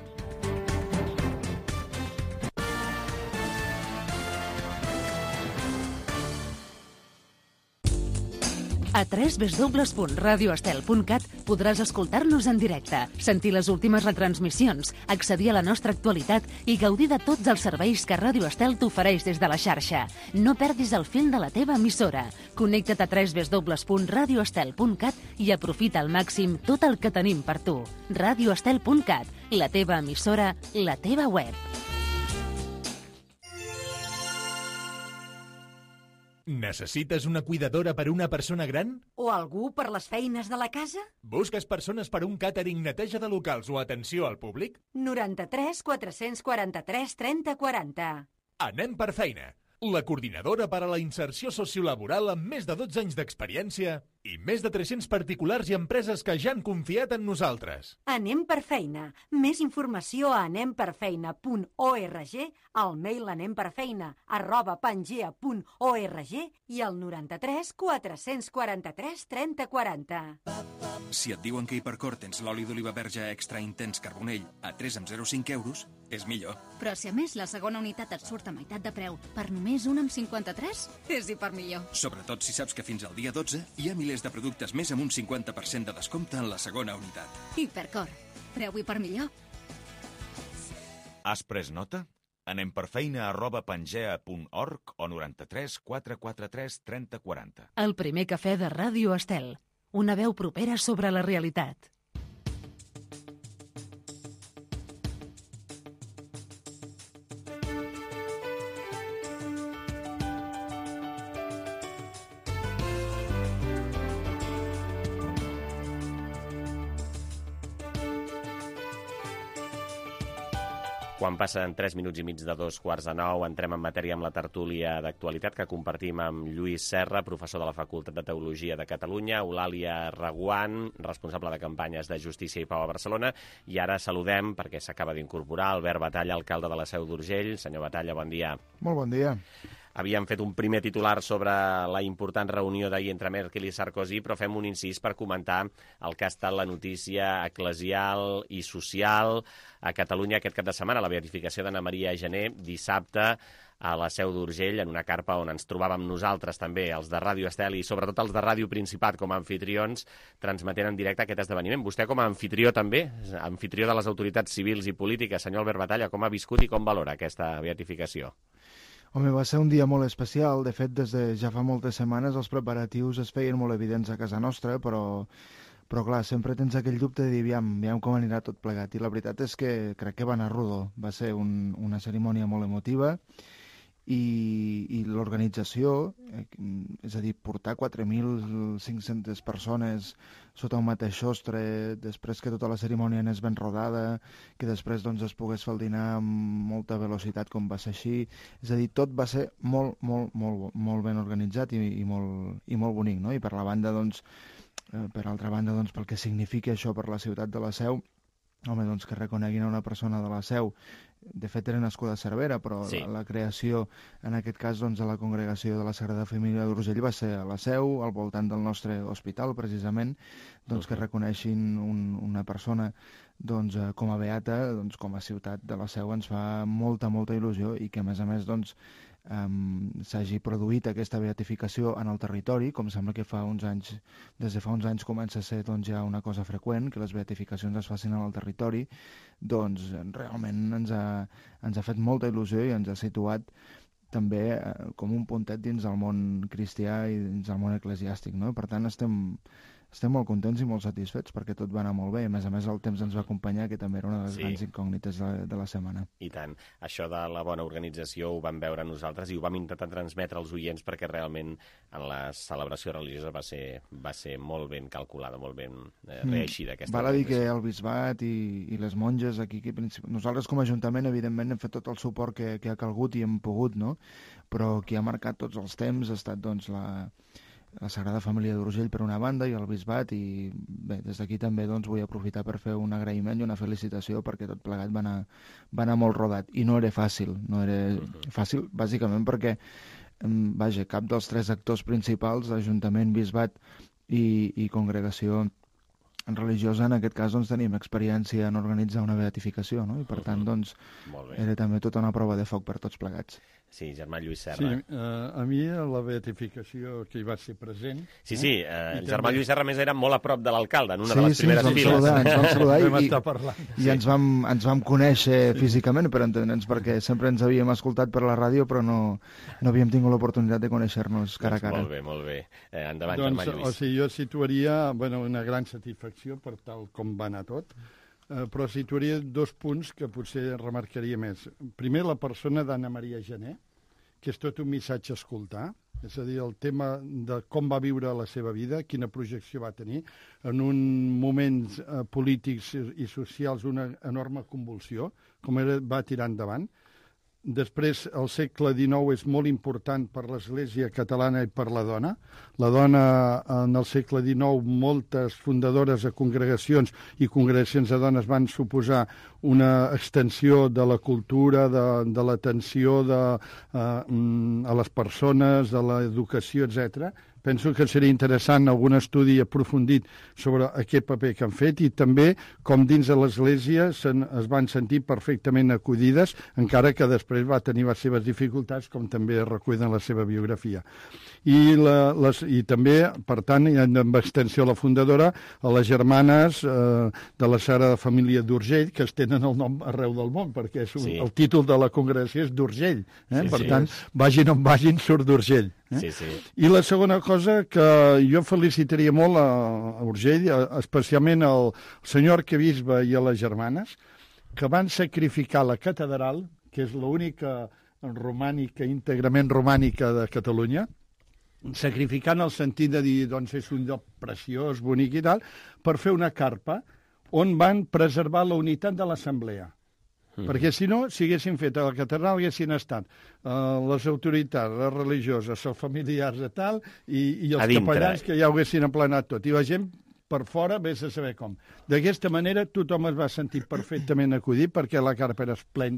A www.radioestel.cat podràs escoltar-nos en directe, sentir les últimes retransmissions, accedir a la nostra actualitat i gaudir de tots els serveis que Ràdio Estel t'ofereix des de la xarxa. No perdis el fil de la teva emissora. Connecta't a www.radioestel.cat i aprofita al màxim tot el que tenim per tu. Radioestel.cat, la teva emissora, la teva web. Necessites una cuidadora per a una persona gran? O algú per les feines de la casa? Busques persones per a un càtering, neteja de locals o atenció al públic? 93 443 30 40. Anem per feina. La coordinadora per a la inserció sociolaboral amb més de 12 anys d'experiència i més de 300 particulars i empreses que ja han confiat en nosaltres. Anem per feina. Més informació a anemperfeina.org, al mail anemperfeina@pangea.org i al 93 443 30 40. Si et diuen que a Hipercor tens l'oli d'oliva verge extra intens carbonell a 3,05 euros, és millor. Però si a més la segona unitat et surt a meitat de preu per només 1,53, és hipermillor. Sobretot si saps que fins al dia 12 hi ha milers de productes més amb un 50% de descompte en la segona unitat. Hipercor. Preu hipermillor. Has pres nota? Anem per feina@pangea.org o 93 443 30 40. El primer cafè de Ràdio Estel. Una veu propera sobre la realitat. Quan passen 3 minuts i mig de 8:45, entrem en matèria amb la tertúlia d'actualitat que compartim amb Lluís Serra, professor de la Facultat de Teologia de Catalunya, Eulàlia Reguant, responsable de campanyes de Justícia i Pau a Barcelona, i ara saludem, perquè s'acaba d'incorporar, Albert Batalla, alcalde de la Seu d'Urgell. Senyor Batalla, bon dia. Molt bon dia. havíem fet un primer titular sobre la important reunió d'ahir entre Merkel i Sarkozy, però fem un incís per comentar el que ha estat la notícia eclesial i social a Catalunya aquest cap de setmana, la beatificació d'Anna Maria Gené, dissabte, a la Seu d'Urgell, en una carpa on ens trobàvem nosaltres també, els de Ràdio Estel i sobretot els de Ràdio Principat com a anfitrions, transmetent en directe aquest esdeveniment. Vostè com a anfitrió també, anfitrió de les autoritats civils i polítiques, senyor Albert Batalla, com ha viscut i com valora aquesta beatificació? Home, va ser un dia molt especial. De fet, des de ja fa moltes setmanes els preparatius es feien molt evidents a casa nostra, però clar, sempre tens aquell dubte de dir, aviam com anirà tot plegat. I la veritat és que crec que va anar rodó. Va ser una cerimònia molt emotiva, i l'organització, és a dir, portar 4.500 persones sota un mateix sostre, després que tota la cerimònia anés ben rodada, que després es pogués fer el dinar amb molta velocitat com va ser així, és a dir, tot va ser molt ben organitzat i molt bonic, no? I per altra banda, pel que significa això per la ciutat de la Seu, home, que reconeguin a una persona de la Seu. De fet, era nascuda a Cervera, però sí. La creació, en aquest cas, a la congregació de la Sagrada Família d'Urgell va ser a la Seu, al voltant del nostre hospital, precisament, que reconeixin una persona com a beata, com a ciutat de la Seu ens fa molta il·lusió i que, a més, s'hagi produït aquesta beatificació en el territori, com sembla que des de fa uns anys comença a ser ja una cosa freqüent, que les beatificacions es facin en el territori, realment ens ha fet molta il·lusió i ens ha situat també com un puntet dins del món cristià i dins del món eclesiàstic, no? Per tant, estem molt contents i molt satisfets perquè tot va anar molt bé. A més, el temps ens va acompanyar, que també era una de les grans incògnites de la setmana. I tant. Això de la bona organització ho vam veure nosaltres i ho vam intentar transmetre als oients perquè realment en la celebració religiosa va ser molt ben calculada, molt ben reeixida aquesta Val a dir que el bisbat i les monges aquí, nosaltres com a Ajuntament, evidentment, hem fet tot el suport que ha calgut i hem pogut, no? Però qui ha marcat tots els temps ha estat, la Sagrada Família d'Urgell per una banda i el bisbat, i bé, des d'aquí també vull aprofitar per fer un agraïment i una felicitació perquè tot plegat va anar molt rodat i no era fàcil, bàsicament perquè cap dels tres actors principals, Ajuntament, bisbat i congregació religiosa, en aquest cas tenim experiència en organitzar una beatificació, no? I per tant era també tota una prova de foc per tots plegats. Sí, germà Lluís Serra. Sí, a mi la beatificació que hi va ser present... Sí, el germà Lluís Serra més era molt a prop de l'alcalde, en una de les primeres files. Ens vam saludar vam estar parlant. I ens vam conèixer físicament, per entendre'ns, perquè sempre ens havíem escoltat per la ràdio, però no havíem tingut l'oportunitat de conèixer-nos cara a cara. Molt bé. Endavant, germà Lluís. O sigui, jo situaria una gran satisfacció per tal com va anar tot, però situaria dos punts que potser remarcaria més. Primer, la persona d'Anna Maria Gené, que és tot un missatge a escoltar, és a dir, el tema de com va viure la seva vida, quina projecció va tenir, en uns moments polítics i socials una enorme convulsió, com va tirar endavant. Després, el segle XIX és molt important per l'Església catalana i per la dona. La dona, en el segle XIX, moltes fundadores de congregacions i congregacions de dones van suposar una extensió de la cultura, de l'atenció a les persones, de l'educació, etc. Penso que seria interessant algun estudi aprofundit sobre aquest paper que han fet i també com dins de l'Església es van sentir perfectament acollides, encara que després va tenir les seves dificultats, com també es recull en la seva biografia. I també, per tant, amb extensió a la fundadora, a les germanes de la Sagrada Família d'Urgell, que es tenen el nom arreu del món, perquè el títol de la congregació és d'Urgell. Per tant, vagin on vagin, surt d'Urgell. I la segona cosa que jo felicitaria molt a Urgell, especialment al senyor arquebisbe i a les germanes, que van sacrificar la catedral, que és l'única romànica, íntegrament romànica de Catalunya, sacrificant el sentit de dir, és un lloc preciós, bonic i tal, per fer una carpa on van preservar la unitat de l'assemblea. Perquè si no, si haguessin fet a la catedral, haguessin estat les autoritats, les religioses, els familiars de tal, i els capellans que ja ho haguessin aplanat tot. I la gent per fora vés a saber com. D'aquesta manera tothom es va sentir perfectament acollit perquè la carpa era esplèndida,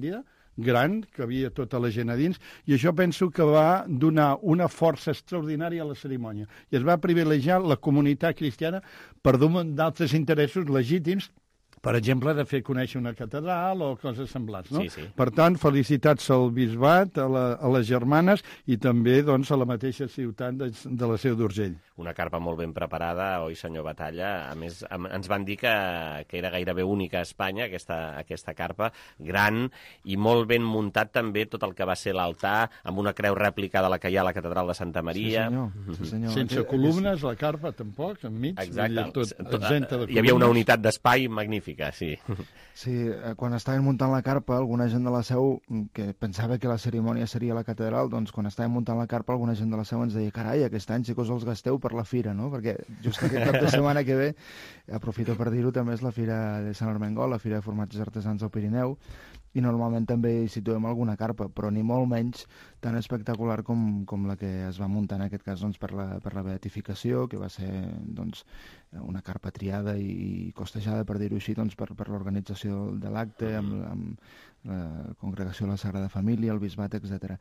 gran, que havia tota la gent a dins, i això penso que va donar una força extraordinària a la cerimònia. I es va privilegiar la comunitat cristiana per damunt d'altres interessos legítims, per exemple, de fer conèixer una catedral o coses semblants, no? Sí. Per tant, felicitats al bisbat, a les germanes i també doncs, a la mateixa ciutat de la Seu d'Urgell. Una carpa molt ben preparada, oi, senyor Batalla? A més, ens van dir que era gairebé única a Espanya, aquesta carpa, gran i molt ben muntat també tot el que va ser l'altar, amb una creu rèplica de la que hi ha a la catedral de Santa Maria. Sí, senyor. Sense columnes, la carpa tampoc, enmig. Exacte. Exenta de columnes. Hi havia una unitat d'espai magnífica. Sí. Sí, quan estaven muntant la carpa, alguna gent de la Seu, que pensava que la cerimònia seria a la catedral, doncs quan estaven muntant la carpa, alguna gent de la Seu ens deia, carai, aquest any sí que us els gasteu per la fira, no? Perquè just aquest cap de setmana que ve, aprofito per dir-ho, també és la fira de Sant Armengol, la fira de formatges artesans del Pirineu, i normalment també hi situem alguna carpa, però ni molt menys tan espectacular com la que es va muntar en aquest cas doncs, per la beatificació, que va ser doncs, una carpa triada i costejada, per dir-ho així, doncs, per l'organització de l'acte, amb la Congregació de la Sagrada Família, el Bisbat, etc.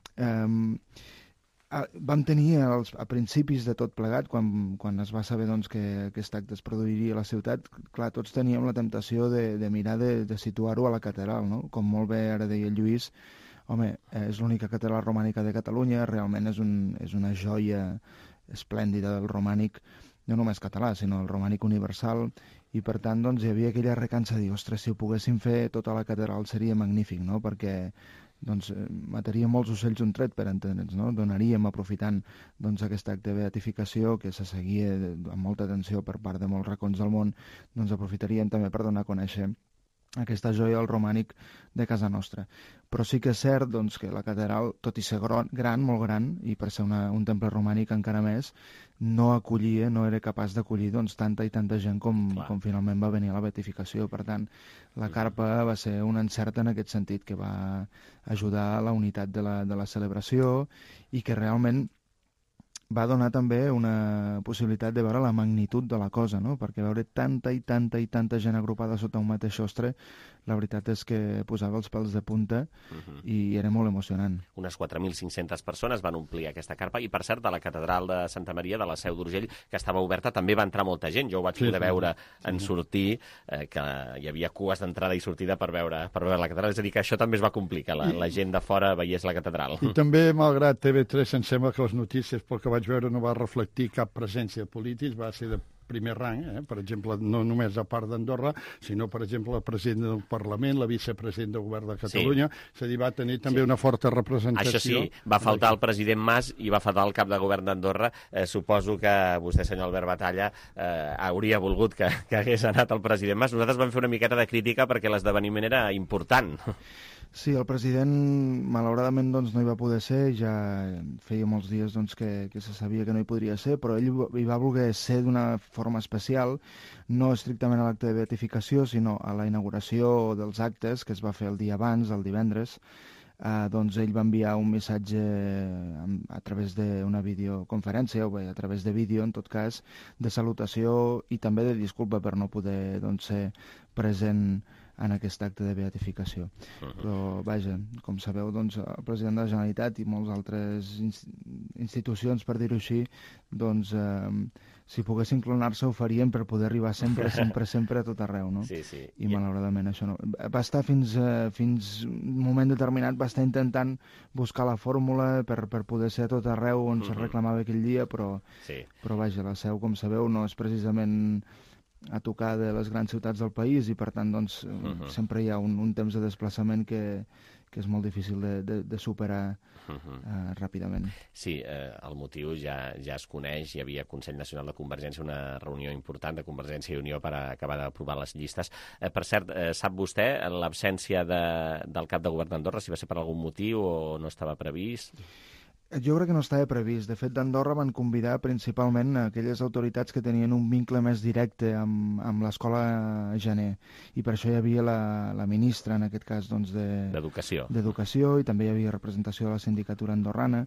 Vam tenir a principis de tot plegat, quan es va saber doncs, que aquest acte es produiria a la ciutat, clar, tots teníem la temptació de mirar de situar-ho a la catedral, no? Com molt bé ara deia el Lluís, home, és l'única catedral romànica de Catalunya, realment és una joia esplèndida del romànic, no només català, sinó el romànic universal, i per tant doncs, hi havia aquella recança de dir, ostres, si ho poguéssim fer tota la catedral seria magnífic, no? Perquè doncs, mataria molts ocells un tret, per entendre'ns, no? Donaríem, aprofitant doncs, aquest acte de beatificació que se seguia amb molta atenció per part de molts racons del món, doncs aprofitaríem també per donar a conèixer aquesta joia del romànic de casa nostra. Però sí que és cert doncs, que la catedral, tot i ser gran, molt gran, i per ser un temple romànic encara més, no era capaç d'acollir doncs, tanta i tanta gent com finalment va venir a la beatificació. Per tant, la carpa va ser un encert en aquest sentit, que va ajudar a la unitat de la celebració i que realment va donar també una possibilitat de veure la magnitud de la cosa, no? Perquè veure tanta i tanta gent agrupada sota un mateix sostre, la veritat és que posava els pèls de punta i era molt emocionant. Unes 4.500 persones van omplir aquesta carpa i, per cert, de la catedral de Santa Maria, de la Seu d'Urgell, que estava oberta, també va entrar molta gent. Jo ho vaig poder veure en sortir, que hi havia cues d'entrada i sortida per veure la catedral. És a dir, que això també es va complicar, la gent de fora veiés la catedral. I també, malgrat TV3, em sembla que les notícies, pel que vaig veure, no va reflectir cap presència de polítics, va ser de primer rang, per exemple, no només a part d'Andorra, sinó, per exemple, el president del Parlament, la vicepresident del govern de Catalunya, és a dir, va tenir també una forta representació. Això sí, va faltar el president Mas i va faltar el cap de govern d'Andorra. Suposo que vostè, senyor Albert Batalla, hauria volgut que hagués anat el president Mas. Nosaltres vam fer una miqueta de crítica perquè l'esdeveniment era important. Sí, el president malauradament doncs, no hi va poder ser, ja feia molts dies doncs, que se sabia que no hi podria ser, però ell hi va voler ser d'una forma especial, no estrictament a l'acte de beatificació, sinó a la inauguració dels actes que es va fer el dia abans, el divendres. Doncs ell va enviar un missatge a través d'una videoconferència, o bé, a través de vídeo, en tot cas, de salutació i també de disculpa per no poder doncs, ser present en aquest acte de beatificació. Però, vaja, com sabeu, doncs, el president de la Generalitat i moltes altres institucions, per dir-ho així, doncs, si poguessin clonar-se ho farien per poder arribar sempre a tot arreu, no? Sí. I malauradament això no. Va estar fins un moment determinat, va estar intentant buscar la fórmula per poder ser a tot arreu on se reclamava aquell dia, però vaja, la Seu, com sabeu, no és precisament a tocar de les grans ciutats del país i per tant doncs, sempre hi ha un temps de desplaçament que és molt difícil de superar ràpidament. Sí, el motiu ja es coneix. Hi havia Consell Nacional de Convergència, una reunió important de Convergència i Unió per acabar d'aprovar les llistes. Per cert, sap vostè l'absència del cap de govern d'Andorra, si va ser per algun motiu o no estava previst? Jo crec que no estava previst. De fet, d'Andorra van convidar principalment aquelles autoritats que tenien un vincle més directe amb l'escola Gener. I per això hi havia la ministra, en aquest cas, doncs, d'Educació, i també hi havia representació de la sindicatura andorrana,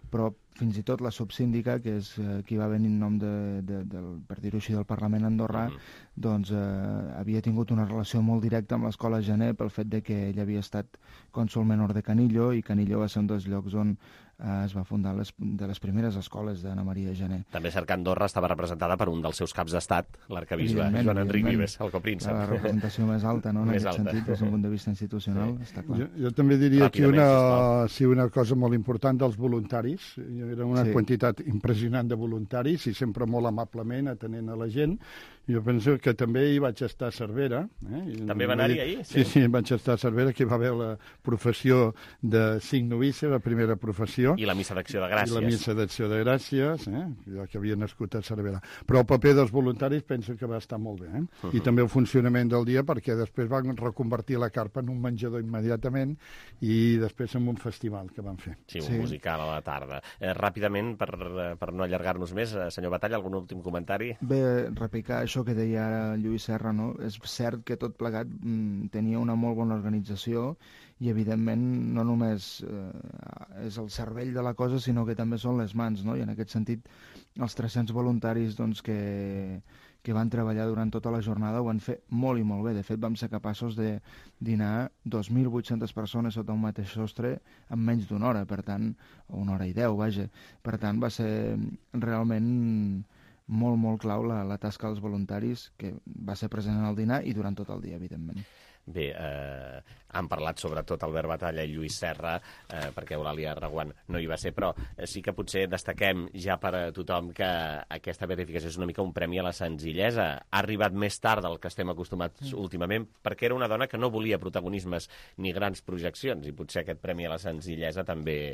però fins i tot la subsíndica, que és qui va venir en nom per dir-ho així, del Parlament Andorrà, doncs havia tingut una relació molt directa amb l'Escola Gener pel fet de que ell havia estat cònsol menor de Canillo, i Canillo va ser un dels llocs on es va fundar de les primeres escoles d'Anna Maria Gener. També és cert que Andorra estava representada per un dels seus caps d'estat, l'arcabisbe Joan Enric Vives, el copríncep. La representació més alta, no?, en aquest sentit, des d'un punt de vista institucional, està clar. Jo també diria aquí una cosa molt important dels voluntaris. Era una quantitat impressionant de voluntaris i sempre molt amablement atenent a la gent. Jo penso que també hi vaig estar a Cervera. També va anar-hi ahir? Sí, vaig estar a Cervera, que hi va haver la professió de 5 novicis, la primera professió. I la missa d'acció de gràcies. I la missa d'acció de gràcies, jo que havia nascut a Cervera. Però el paper dels voluntaris penso que va estar molt bé. I també el funcionament del dia, perquè després van reconvertir la carpa en un menjador immediatament i després en un festival que van fer. Sí, un musical a la tarda. Ràpidament, per no allargar-nos més, senyor Batalla, algun últim comentari? Bé, repicar això que deia ara Lluís Serra, no? És cert que tot plegat tenia una molt bona organització i, evidentment, no només és el cervell de la cosa, sinó que també són les mans, no? I en aquest sentit, els 300 voluntaris doncs, que van treballar durant tota la jornada ho van fer molt i molt bé. De fet, vam ser capaços de dinar 2.800 persones sota un mateix sostre en menys d'una hora, per tant, o 1 hora i 10, vaja. Per tant, va ser realment molt, molt clau la tasca dels voluntaris, que va ser present en el dinar i durant tot el dia, evidentment. Bé, han parlat sobretot Albert Batalla i Lluís Serra, perquè Eulàlia Reguant no hi va ser, però sí que potser destaquem ja per a tothom que aquesta beatificació és una mica un premi a la senzillesa. Ha arribat més tard del que estem acostumats últimament, perquè era una dona que no volia protagonismes ni grans projeccions, i potser aquest premi a la senzillesa també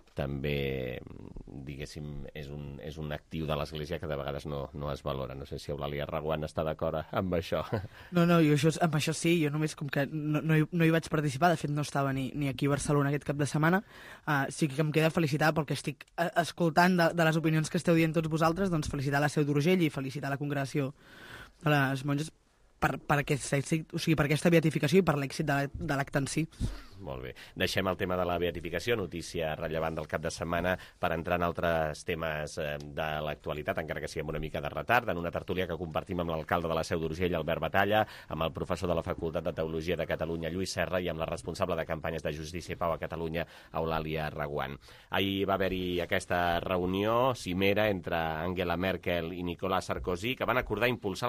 diguéssim, és un actiu de l'Església que de vegades no es valora. No sé si Eulàlia Reguant està d'acord amb això. No, jo amb això sí, jo només com que no hi vaig participar, de fet no estava ni aquí a Barcelona aquest cap de setmana, sí que em queda felicitar pel que estic escoltant de les opinions que esteu dient tots vosaltres, doncs felicitar la Seu d'Urgell i felicitar la congregació de les monges per aquesta beatificació i per l'èxit de l'acte en si. Molt bé. Deixem el tema de la beatificació, notícia rellevant del cap de setmana, per entrar en altres temes de l'actualitat, encara que sigui amb una mica de retard, en una tertúlia que compartim amb l'alcalde de la Seu d'Urgell, Albert Batalla, amb el professor de la Facultat de Teologia de Catalunya, Lluís Serra, i amb la responsable de campanyes de Justícia i Pau a Catalunya, Eulàlia Reguant. Ahir va haver-hi aquesta reunió cimera entre Angela Merkel i Nicolas Sarkozy, que van acordar impulsar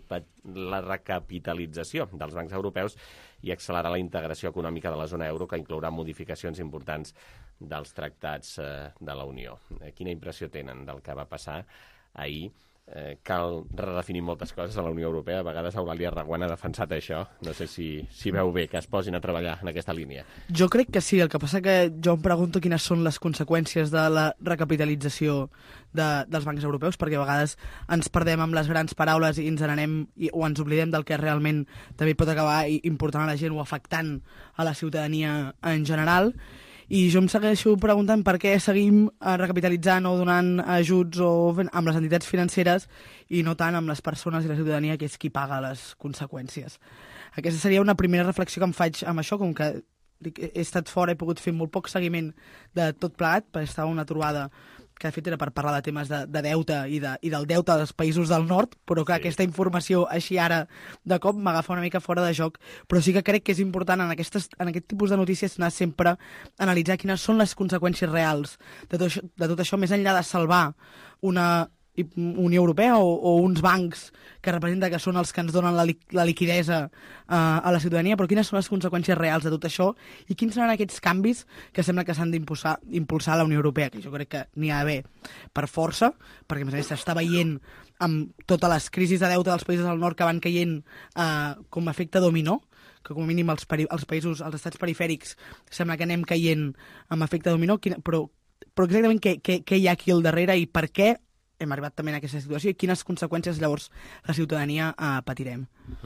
la recapitalització dels bancs europeus i accelerar la integració econòmica de la zona euro, que inclourà modificacions importants dels tractats de la Unió. Quina impressió tenen del que va passar ahir? Cal redefinir moltes coses a la Unió Europea. A vegades Eulàlia Reguant ha defensat això. No sé si veu bé que es posin a treballar en aquesta línia. Jo crec que sí. El que passa que jo em pregunto quines són les conseqüències de la recapitalització dels bancs europeus, perquè a vegades ens perdem amb les grans paraules i ens n'anem o ens oblidem del que realment també pot acabar important a la gent o afectant a la ciutadania en general. I jo em segueixo preguntant per què seguim recapitalitzant o donant ajuts amb les entitats financeres i no tant amb les persones i la ciutadania, que és qui paga les conseqüències. Aquesta seria una primera reflexió que em faig amb això, com que he estat fora, he pogut fer molt poc seguiment de tot plegat, perquè estava una trobada que de fet era per parlar de temes de deute i del deute dels països del nord, però que aquesta informació així ara de cop m'agafa una mica fora de joc, però sí que crec que és important en aquest tipus de notícies anar sempre a analitzar quines són les conseqüències reals de tot això, més enllà de salvar una Unió Europea o uns bancs que representa que són els que ens donen la liquidesa a la ciutadania, però quines són les conseqüències reals de tot això i quins seran aquests canvis que sembla que s'han d'impulsar a la Unió Europea, que jo crec que n'hi ha d'haver per força, perquè a més a més s'està veient amb totes les crisis de deute dels països del nord que van caient com a efecte dominó, que com a mínim els estats perifèrics sembla que anem caient amb efecte dominó, però exactament què hi ha aquí al darrere i per què hem arribat també en aquesta situació i quines conseqüències llavors la ciutadania patirem.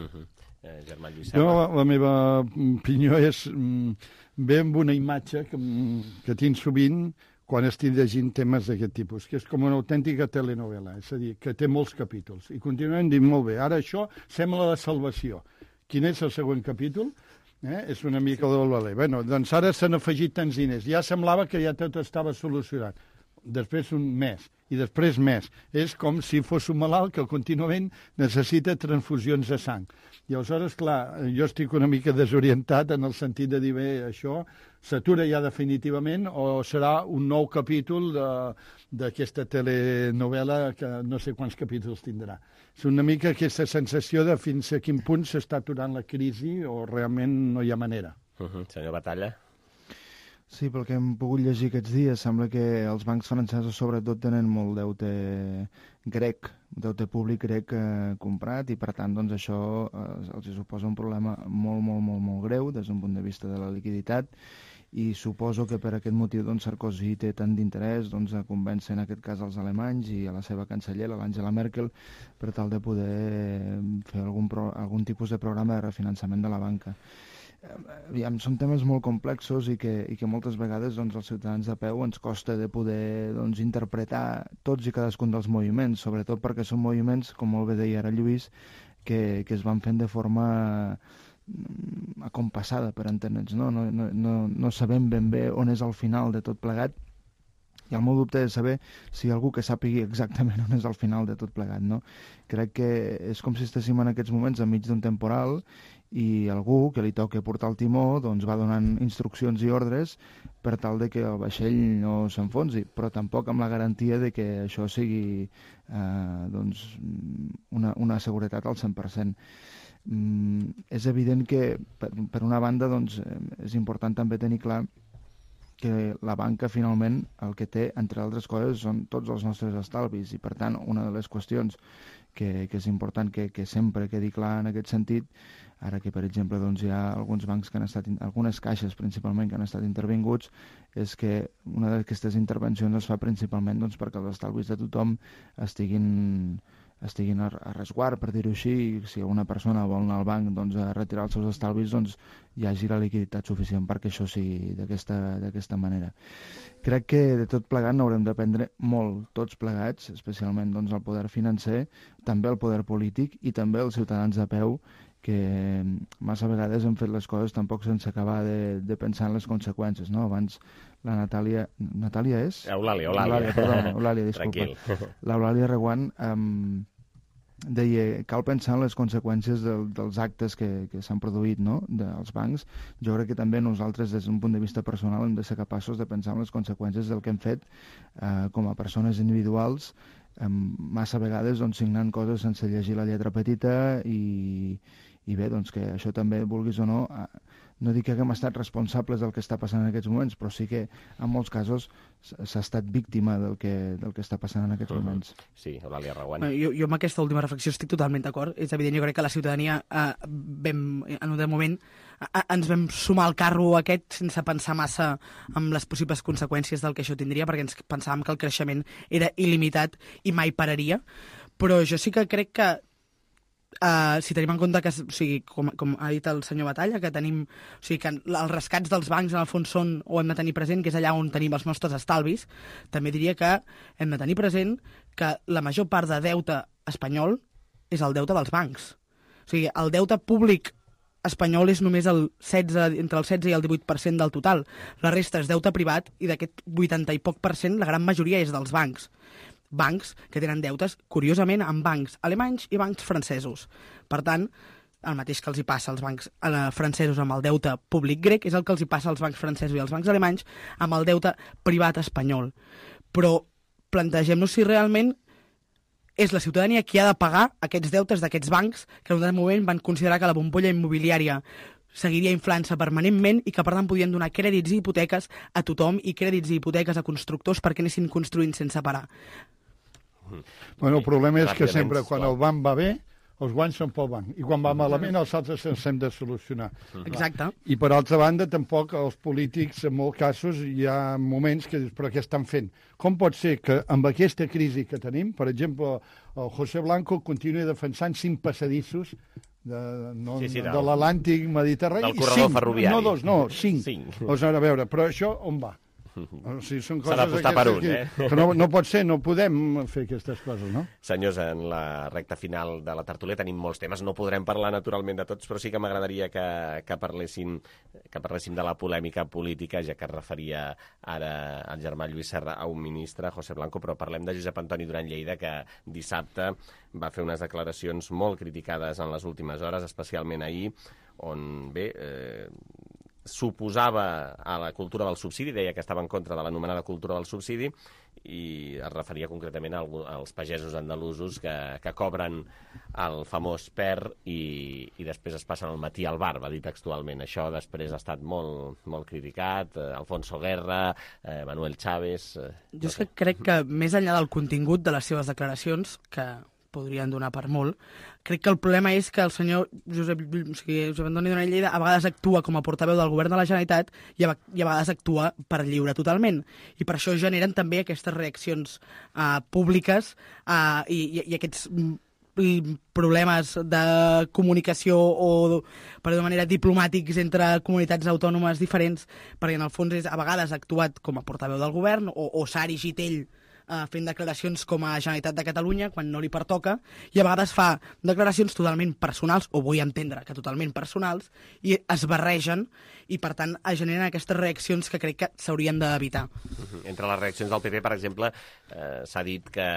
Germà Lluís Serra. La meva opinió és ve amb una imatge que tinc sovint quan estic llegint temes d'aquest tipus, que és com una autèntica telenovela, és a dir, que té molts capítols. I continuem dient, molt bé, ara això sembla la salvació. Quin és el següent capítol? És una mica del valer. Bé, doncs ara s'han afegit tants diners. Ja semblava que ja tot estava solucionat. després un mes, i després més. És com si fos un malalt que contínuament necessita transfusions de sang. I aleshores, clar, jo estic una mica desorientat en el sentit de dir, bé, això s'atura ja definitivament o serà un nou capítol d'aquesta telenovela que no sé quants capítols tindrà. És una mica aquesta sensació de fins a quin punt s'està aturant la crisi o realment no hi ha manera. Senyor Batalla? Sí, pel que hem pogut llegir aquests dies, sembla que els bancs francesos sobretot tenen molt deute grec, deute públic grec comprat, i per tant doncs, això els suposa un problema molt greu des d'un punt de vista de la liquiditat, i suposo que per aquest motiu doncs, Sarkozy té tant d'interès doncs, a convèncer en aquest cas els alemanys i a la seva cancellera, l'Angela Merkel, per tal de poder fer algun tipus de programa de refinançament de la banca. Aviam, són temes molt complexos i que moltes vegades doncs, els ciutadans de peu ens costa de poder doncs, interpretar tots i cadascun dels moviments, sobretot perquè són moviments, com molt bé deia ara Lluís, que es van fent de forma acompassada, per entendre'ns. No sabem ben bé on és el final de tot plegat, i el meu dubte és saber si hi ha algú que sàpigui exactament on és el final de tot plegat. No? Crec que és com si estéssim en aquests moments enmig d'un temporal i algú que li toca portar el timó doncs va donant instruccions i ordres per tal de que el vaixell no s'enfonsi, però tampoc amb la garantia de que això sigui doncs una seguretat al 100%. És evident que, per una banda, doncs, és important també tenir clar que la banca, finalment, el que té, entre altres coses, són tots els nostres estalvis, i, per tant, una de les qüestions que és important que sempre quedi clar en aquest sentit, ara que, per exemple, doncs, hi ha alguns bancs que han estat, algunes caixes principalment que han estat intervinguts, és que una d'aquestes intervencions es fa principalment doncs, perquè els estalvis de tothom estiguin a resguard, per dir-ho així, i si una persona vol anar al banc doncs, a retirar els seus estalvis, doncs hi hagi la liquiditat suficient perquè això sigui d'aquesta manera. Crec que de tot plegat n'haurem d'aprendre molt, tots plegats, especialment doncs, el poder financer, també el poder polític i també els ciutadans de peu, que massa vegades hem fet les coses tampoc sense acabar de pensar en les conseqüències, no? Abans la Natàlia... Natàlia és? Eulàlia, perdona, Eulàlia, disculpa. L'Eulàlia Reguant deia cal pensar en les conseqüències dels actes que s'han produït, no?, dels bancs. Jo crec que també nosaltres, des d'un punt de vista personal, hem de ser capaços de pensar en les conseqüències del que hem fet com a persones individuals, massa vegades doncs, signant coses sense llegir la lletra petita i bé, doncs que això també, vulguis o no, no dic que haguem estat responsables del que està passant en aquests moments, però sí que en molts casos s'ha estat víctima del que està passant en aquests moments. Sí, Eulàlia Reguant. Jo amb aquesta última reflexió estic totalment d'acord. És evident, jo crec que la ciutadania en un moment ens vam sumar al carro aquest sense pensar massa en les possibles conseqüències del que això tindria, perquè ens pensàvem que el creixement era il·limitat i mai pararia. Però jo sí que crec que si tenim en compte que, o sigui, com ha dit el senyor Batalla, que tenim, o sigui, que els rescats dels bancs en el fons són, o hem de tenir present, que és allà on tenim els nostres estalvis, també diria que hem de tenir present que la major part de deute espanyol és el deute dels bancs. O sigui, el deute públic espanyol és només entre el 16 i el 18% del total. La resta és deute privat i d'aquest 80 i poc % la gran majoria és dels bancs. Bancs que tenen deutes, curiosament, amb bancs alemanys i bancs francesos. Per tant, el mateix que els hi passa als bancs francesos amb el deute públic grec és el que els hi passa als bancs francesos i als bancs alemanys amb el deute privat espanyol. Però plantegem-nos si realment és la ciutadania qui ha de pagar aquests deutes d'aquests bancs que en un moment van considerar que la bombolla immobiliària seguiria inflant-se permanentment i que, per tant, podien donar crèdits i hipoteques a tothom i crèdits i hipoteques a constructors perquè anessin construint sense parar. Bueno, el problema és que sempre quan el banc va bé, els guanys són pel banc. I quan va malament, els altres ens hem de solucionar. Exacte. I per altra banda, tampoc els polítics, en molts casos, hi ha moments que dius, però què estan fent? Com pot ser que amb aquesta crisi que tenim, per exemple, el José Blanco continua defensant 5 passadissos de l'Atlàntic Mediterrani. Del corredor ferroviari. No 2, no, 5. Doncs ara, a veure, però això on va? O sigui, són S'ha d'apostar per un, que no pot ser, no podem fer aquestes coses, no? Senyors, en la recta final de la tertúlia tenim molts temes, no podrem parlar naturalment de tots, però sí que m'agradaria que parléssim de la polèmica política, ja que es referia ara el germà Lluís Serra a un ministre, José Blanco, però parlem de Josep Antoni Duran Lleida, que dissabte va fer unes declaracions molt criticades en les últimes hores, especialment ahir, on, bé, s'oposava a la cultura del subsidi, deia que estava en contra de l'anomenada cultura del subsidi, i es referia concretament als pagesos andalusos que cobren el famós PER i després es passen el matí al bar, va dir textualment. Això després ha estat molt, molt criticat, Alfonso Guerra, Manuel Chávez... Jo és que crec que més enllà del contingut de les seves declaracions, que podrien donar per molt, crec que el problema és que el senyor Josep Antoni Duran Lleida a vegades actua com a portaveu del govern de la Generalitat i a vegades actua per lliure totalment. I per això generen també aquestes reaccions públiques i aquests problemes de comunicació o, per dir-ho de manera, diplomàtics entre comunitats autònomes diferents, perquè en el fons a vegades ha actuat com a portaveu del govern o s'ha erigit ell fent declaracions com a Generalitat de Catalunya quan no li pertoca, i a vegades fa declaracions totalment personals, o vull entendre que totalment personals, i es barregen i per tant es generen aquestes reaccions que crec que s'haurien d'evitar. Entre les reaccions del PP, per exemple, s'ha dit que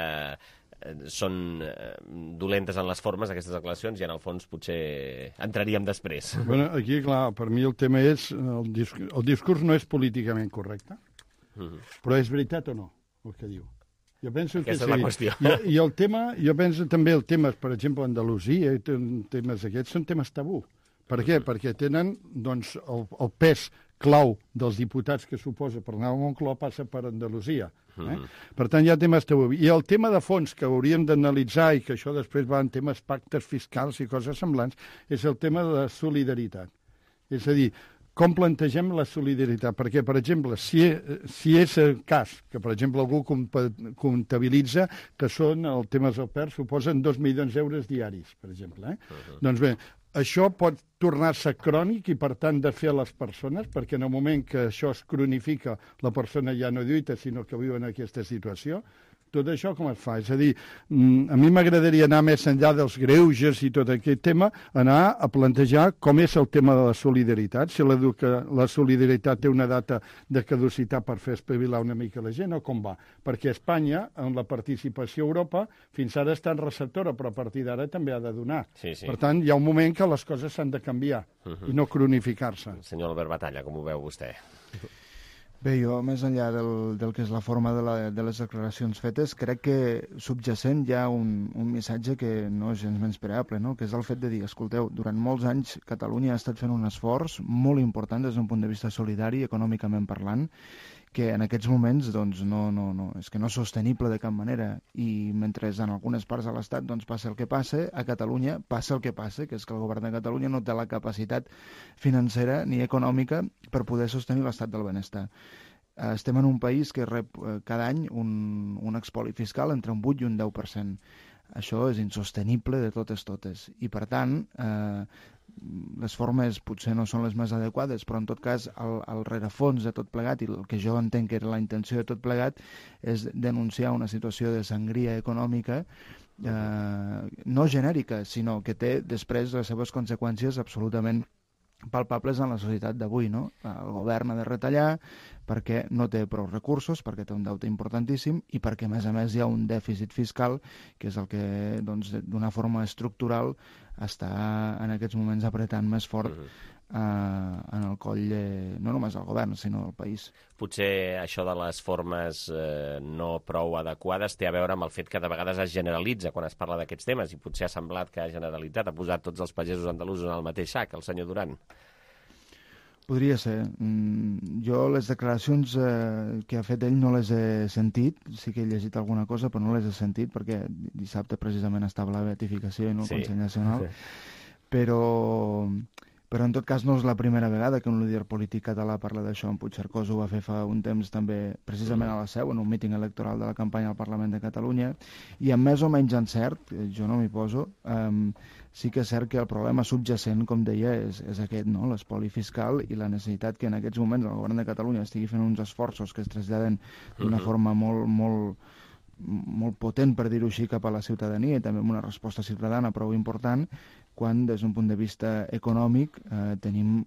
són dolentes en les formes aquestes declaracions i en el fons potser entraríem després. Bueno, aquí, clar, per mi el tema és el discurs no és políticament correcte, però és veritat o no el que diu? Jo penso que aquesta és la qüestió. I el tema, jo penso també el tema, per exemple, Andalusia, temes aquests són temes tabú. Per què? Perquè tenen doncs, el pes clau dels diputats que suposa per anar a Moncloa passa per Andalusia. Per tant, hi ha temes tabú. I el tema de fons que hauríem d'analitzar i que això després va en temes pactes fiscals i coses semblants és el tema de la solidaritat. És a dir, com plantegem la solidaritat? Perquè, per exemple, si és el cas que, per exemple, algú comptabilitza que són, el tema del PER, suposen 2 milions d'euros diaris, per exemple. Doncs bé, això pot tornar-se crònic i, per tant, de fer a les persones, perquè en el moment que això es cronifica, la persona ja no lluita, sinó que viu en aquesta situació. Tot això com es fa? És a dir, a mi m'agradaria anar més enllà dels greuges i tot aquest tema, anar a plantejar com és el tema de la solidaritat, si la solidaritat té una data de caducitat per fer espavilar una mica la gent o com va. Perquè Espanya, en la participació a Europa, fins ara està en receptora, però a partir d'ara també ha de donar. Sí. Per tant, hi ha un moment que les coses s'han de canviar i no cronificar-se. Senyor Albert Batalla, com ho veu vostè? Bé, jo, més enllà del que és la forma de les declaracions fetes, crec que subjacent hi ha un missatge que no és gens menyspreable, no? Que és el fet de dir, escolteu, durant molts anys Catalunya ha estat fent un esforç molt important des d'un punt de vista solidari, econòmicament parlant, que en aquests moments doncs, és que no és sostenible de cap manera. I mentre en algunes parts de l'Estat doncs, passa el que passa, a Catalunya passa el que passa, que és que el govern de Catalunya no té la capacitat financera ni econòmica per poder sostenir l'estat del benestar. Estem en un país que rep cada any un expoli fiscal entre un 8 i un 10%. Això és insostenible de totes. I, per tant, les formes potser no són les més adequades, però en tot cas el rerefons de tot plegat, i el que jo entenc que era la intenció de tot plegat, és denunciar una situació de sangria econòmica no genèrica, sinó que té després les seves conseqüències absolutament palpables en la societat d'avui, no? El govern ha de retallar perquè no té prou recursos, perquè té un deute importantíssim i perquè, a més, hi ha un dèficit fiscal que és el que, doncs, d'una forma estructural està en aquests moments apretant més fort en el coll, no només del govern, sinó del país. Potser això de les formes no prou adequades té a veure amb el fet que de vegades es generalitza quan es parla d'aquests temes i potser ha semblat que ha generalitzat, ha posat tots els pagesos andalusos en el mateix sac, el senyor Duran. Podria ser. Jo les declaracions que ha fet ell no les he sentit, sí que he llegit alguna cosa, però no les he sentit perquè dissabte precisament estava la beatificació i no el Consell Nacional. Però en tot cas no és la primera vegada que un líder polític català parla d'això. En Puigcercós ho va fer fa un temps també, precisament a la Seu, en un míting electoral de la campanya al Parlament de Catalunya, i amb més o menys encert, jo no m'hi poso, sí que és cert que el problema subjacent, com deia, és aquest, no? L'espoli fiscal i la necessitat que en aquests moments el govern de Catalunya estigui fent uns esforços que es traslladen d'una forma molt potent, per dir-ho així, cap a la ciutadania i també amb una resposta ciutadana prou important, quan des d'un punt de vista econòmic tenim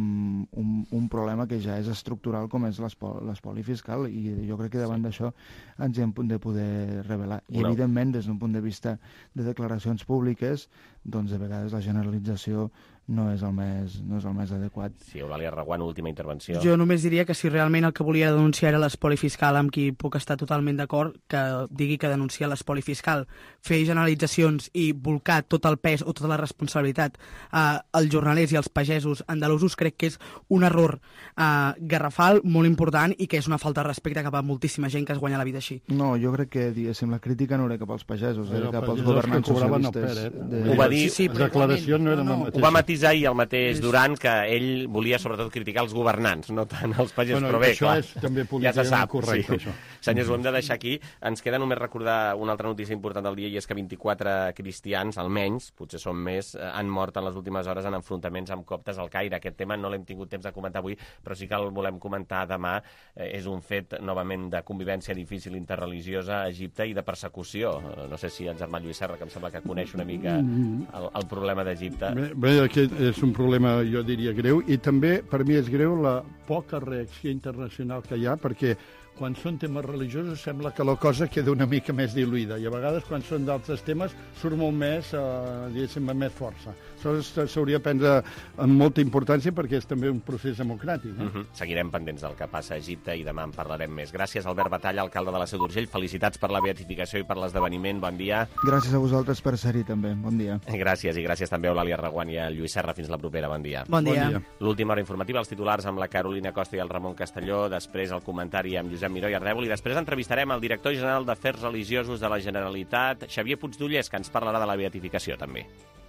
un problema que ja és estructural com és l'espoli fiscal, i jo crec que davant d'això ens hem de poder revelar. I evidentment, des d'un punt de vista de declaracions públiques, doncs de vegades la generalització no és el més adequat. Sí, Eulàlia Reguant, última intervenció. Jo només diria que si realment el que volia denunciar era l'espoli fiscal, amb qui puc estar totalment d'acord, que digui que denuncia l'espoli fiscal. Fer generalitzacions i volcar tot el pes o tota la responsabilitat als jornalers i als pagesos andalusos crec que és un error garrafal, molt important, i que és una falta de respecte cap a moltíssima gent que es guanya la vida així. No, jo crec que, diguéssim, la crítica no era cap als pagesos, era cap als governants socialistes. Ho va dir, ho va matisar ahir el mateix Duran, que ell volia sobretot criticar els governants, no tant els pagesos, però bé, clar, ja se sap. Correcte, sí. Senyors, ho hem de deixar aquí. Ens queda només recordar una altra notícia important del dia, i és que 24 cristians, almenys, potser són més, han mort en les últimes hores en enfrontaments amb coptes al Caire. Aquest tema no l'hem tingut temps de comentar avui, però sí que el volem comentar demà. És un fet, novament, de convivència difícil interreligiosa a Egipte i de persecució. No sé si en Germà Lluís Serra, que em sembla que coneix una mica el problema d'Egipte. Bé, aquest és un problema, jo diria, greu, i també per mi és greu la poca reacció internacional que hi ha, perquè quan són temes religiosos sembla que la cosa queda una mica més diluïda, i a vegades quan són d'altres temes surt molt més, diguéssim, amb més força. Això s'hauria de prendre amb molta importància perquè és també un procés democràtic. Seguirem pendents del que passa a Egipte i demà en parlarem més. Gràcies, Albert Batalla, alcalde de la Seu d'Urgell. Felicitats per la beatificació i per l'esdeveniment. Bon dia. Gràcies a vosaltres per ser-hi també. Bon dia. Gràcies, i gràcies també a Eulàlia Reguant i a Lluís Serra. Fins la propera. Bon dia. Bon dia. L'última hora informativa, els titulars amb la Carolina Costa i el Ramon Castelló, després el comentari amb Josep Miró i Ardèvol, i després entrevistarem el director general d'Afers Religiosos de la Generalitat, Xavier Puigdollers, que ens parlarà de la beatificació també.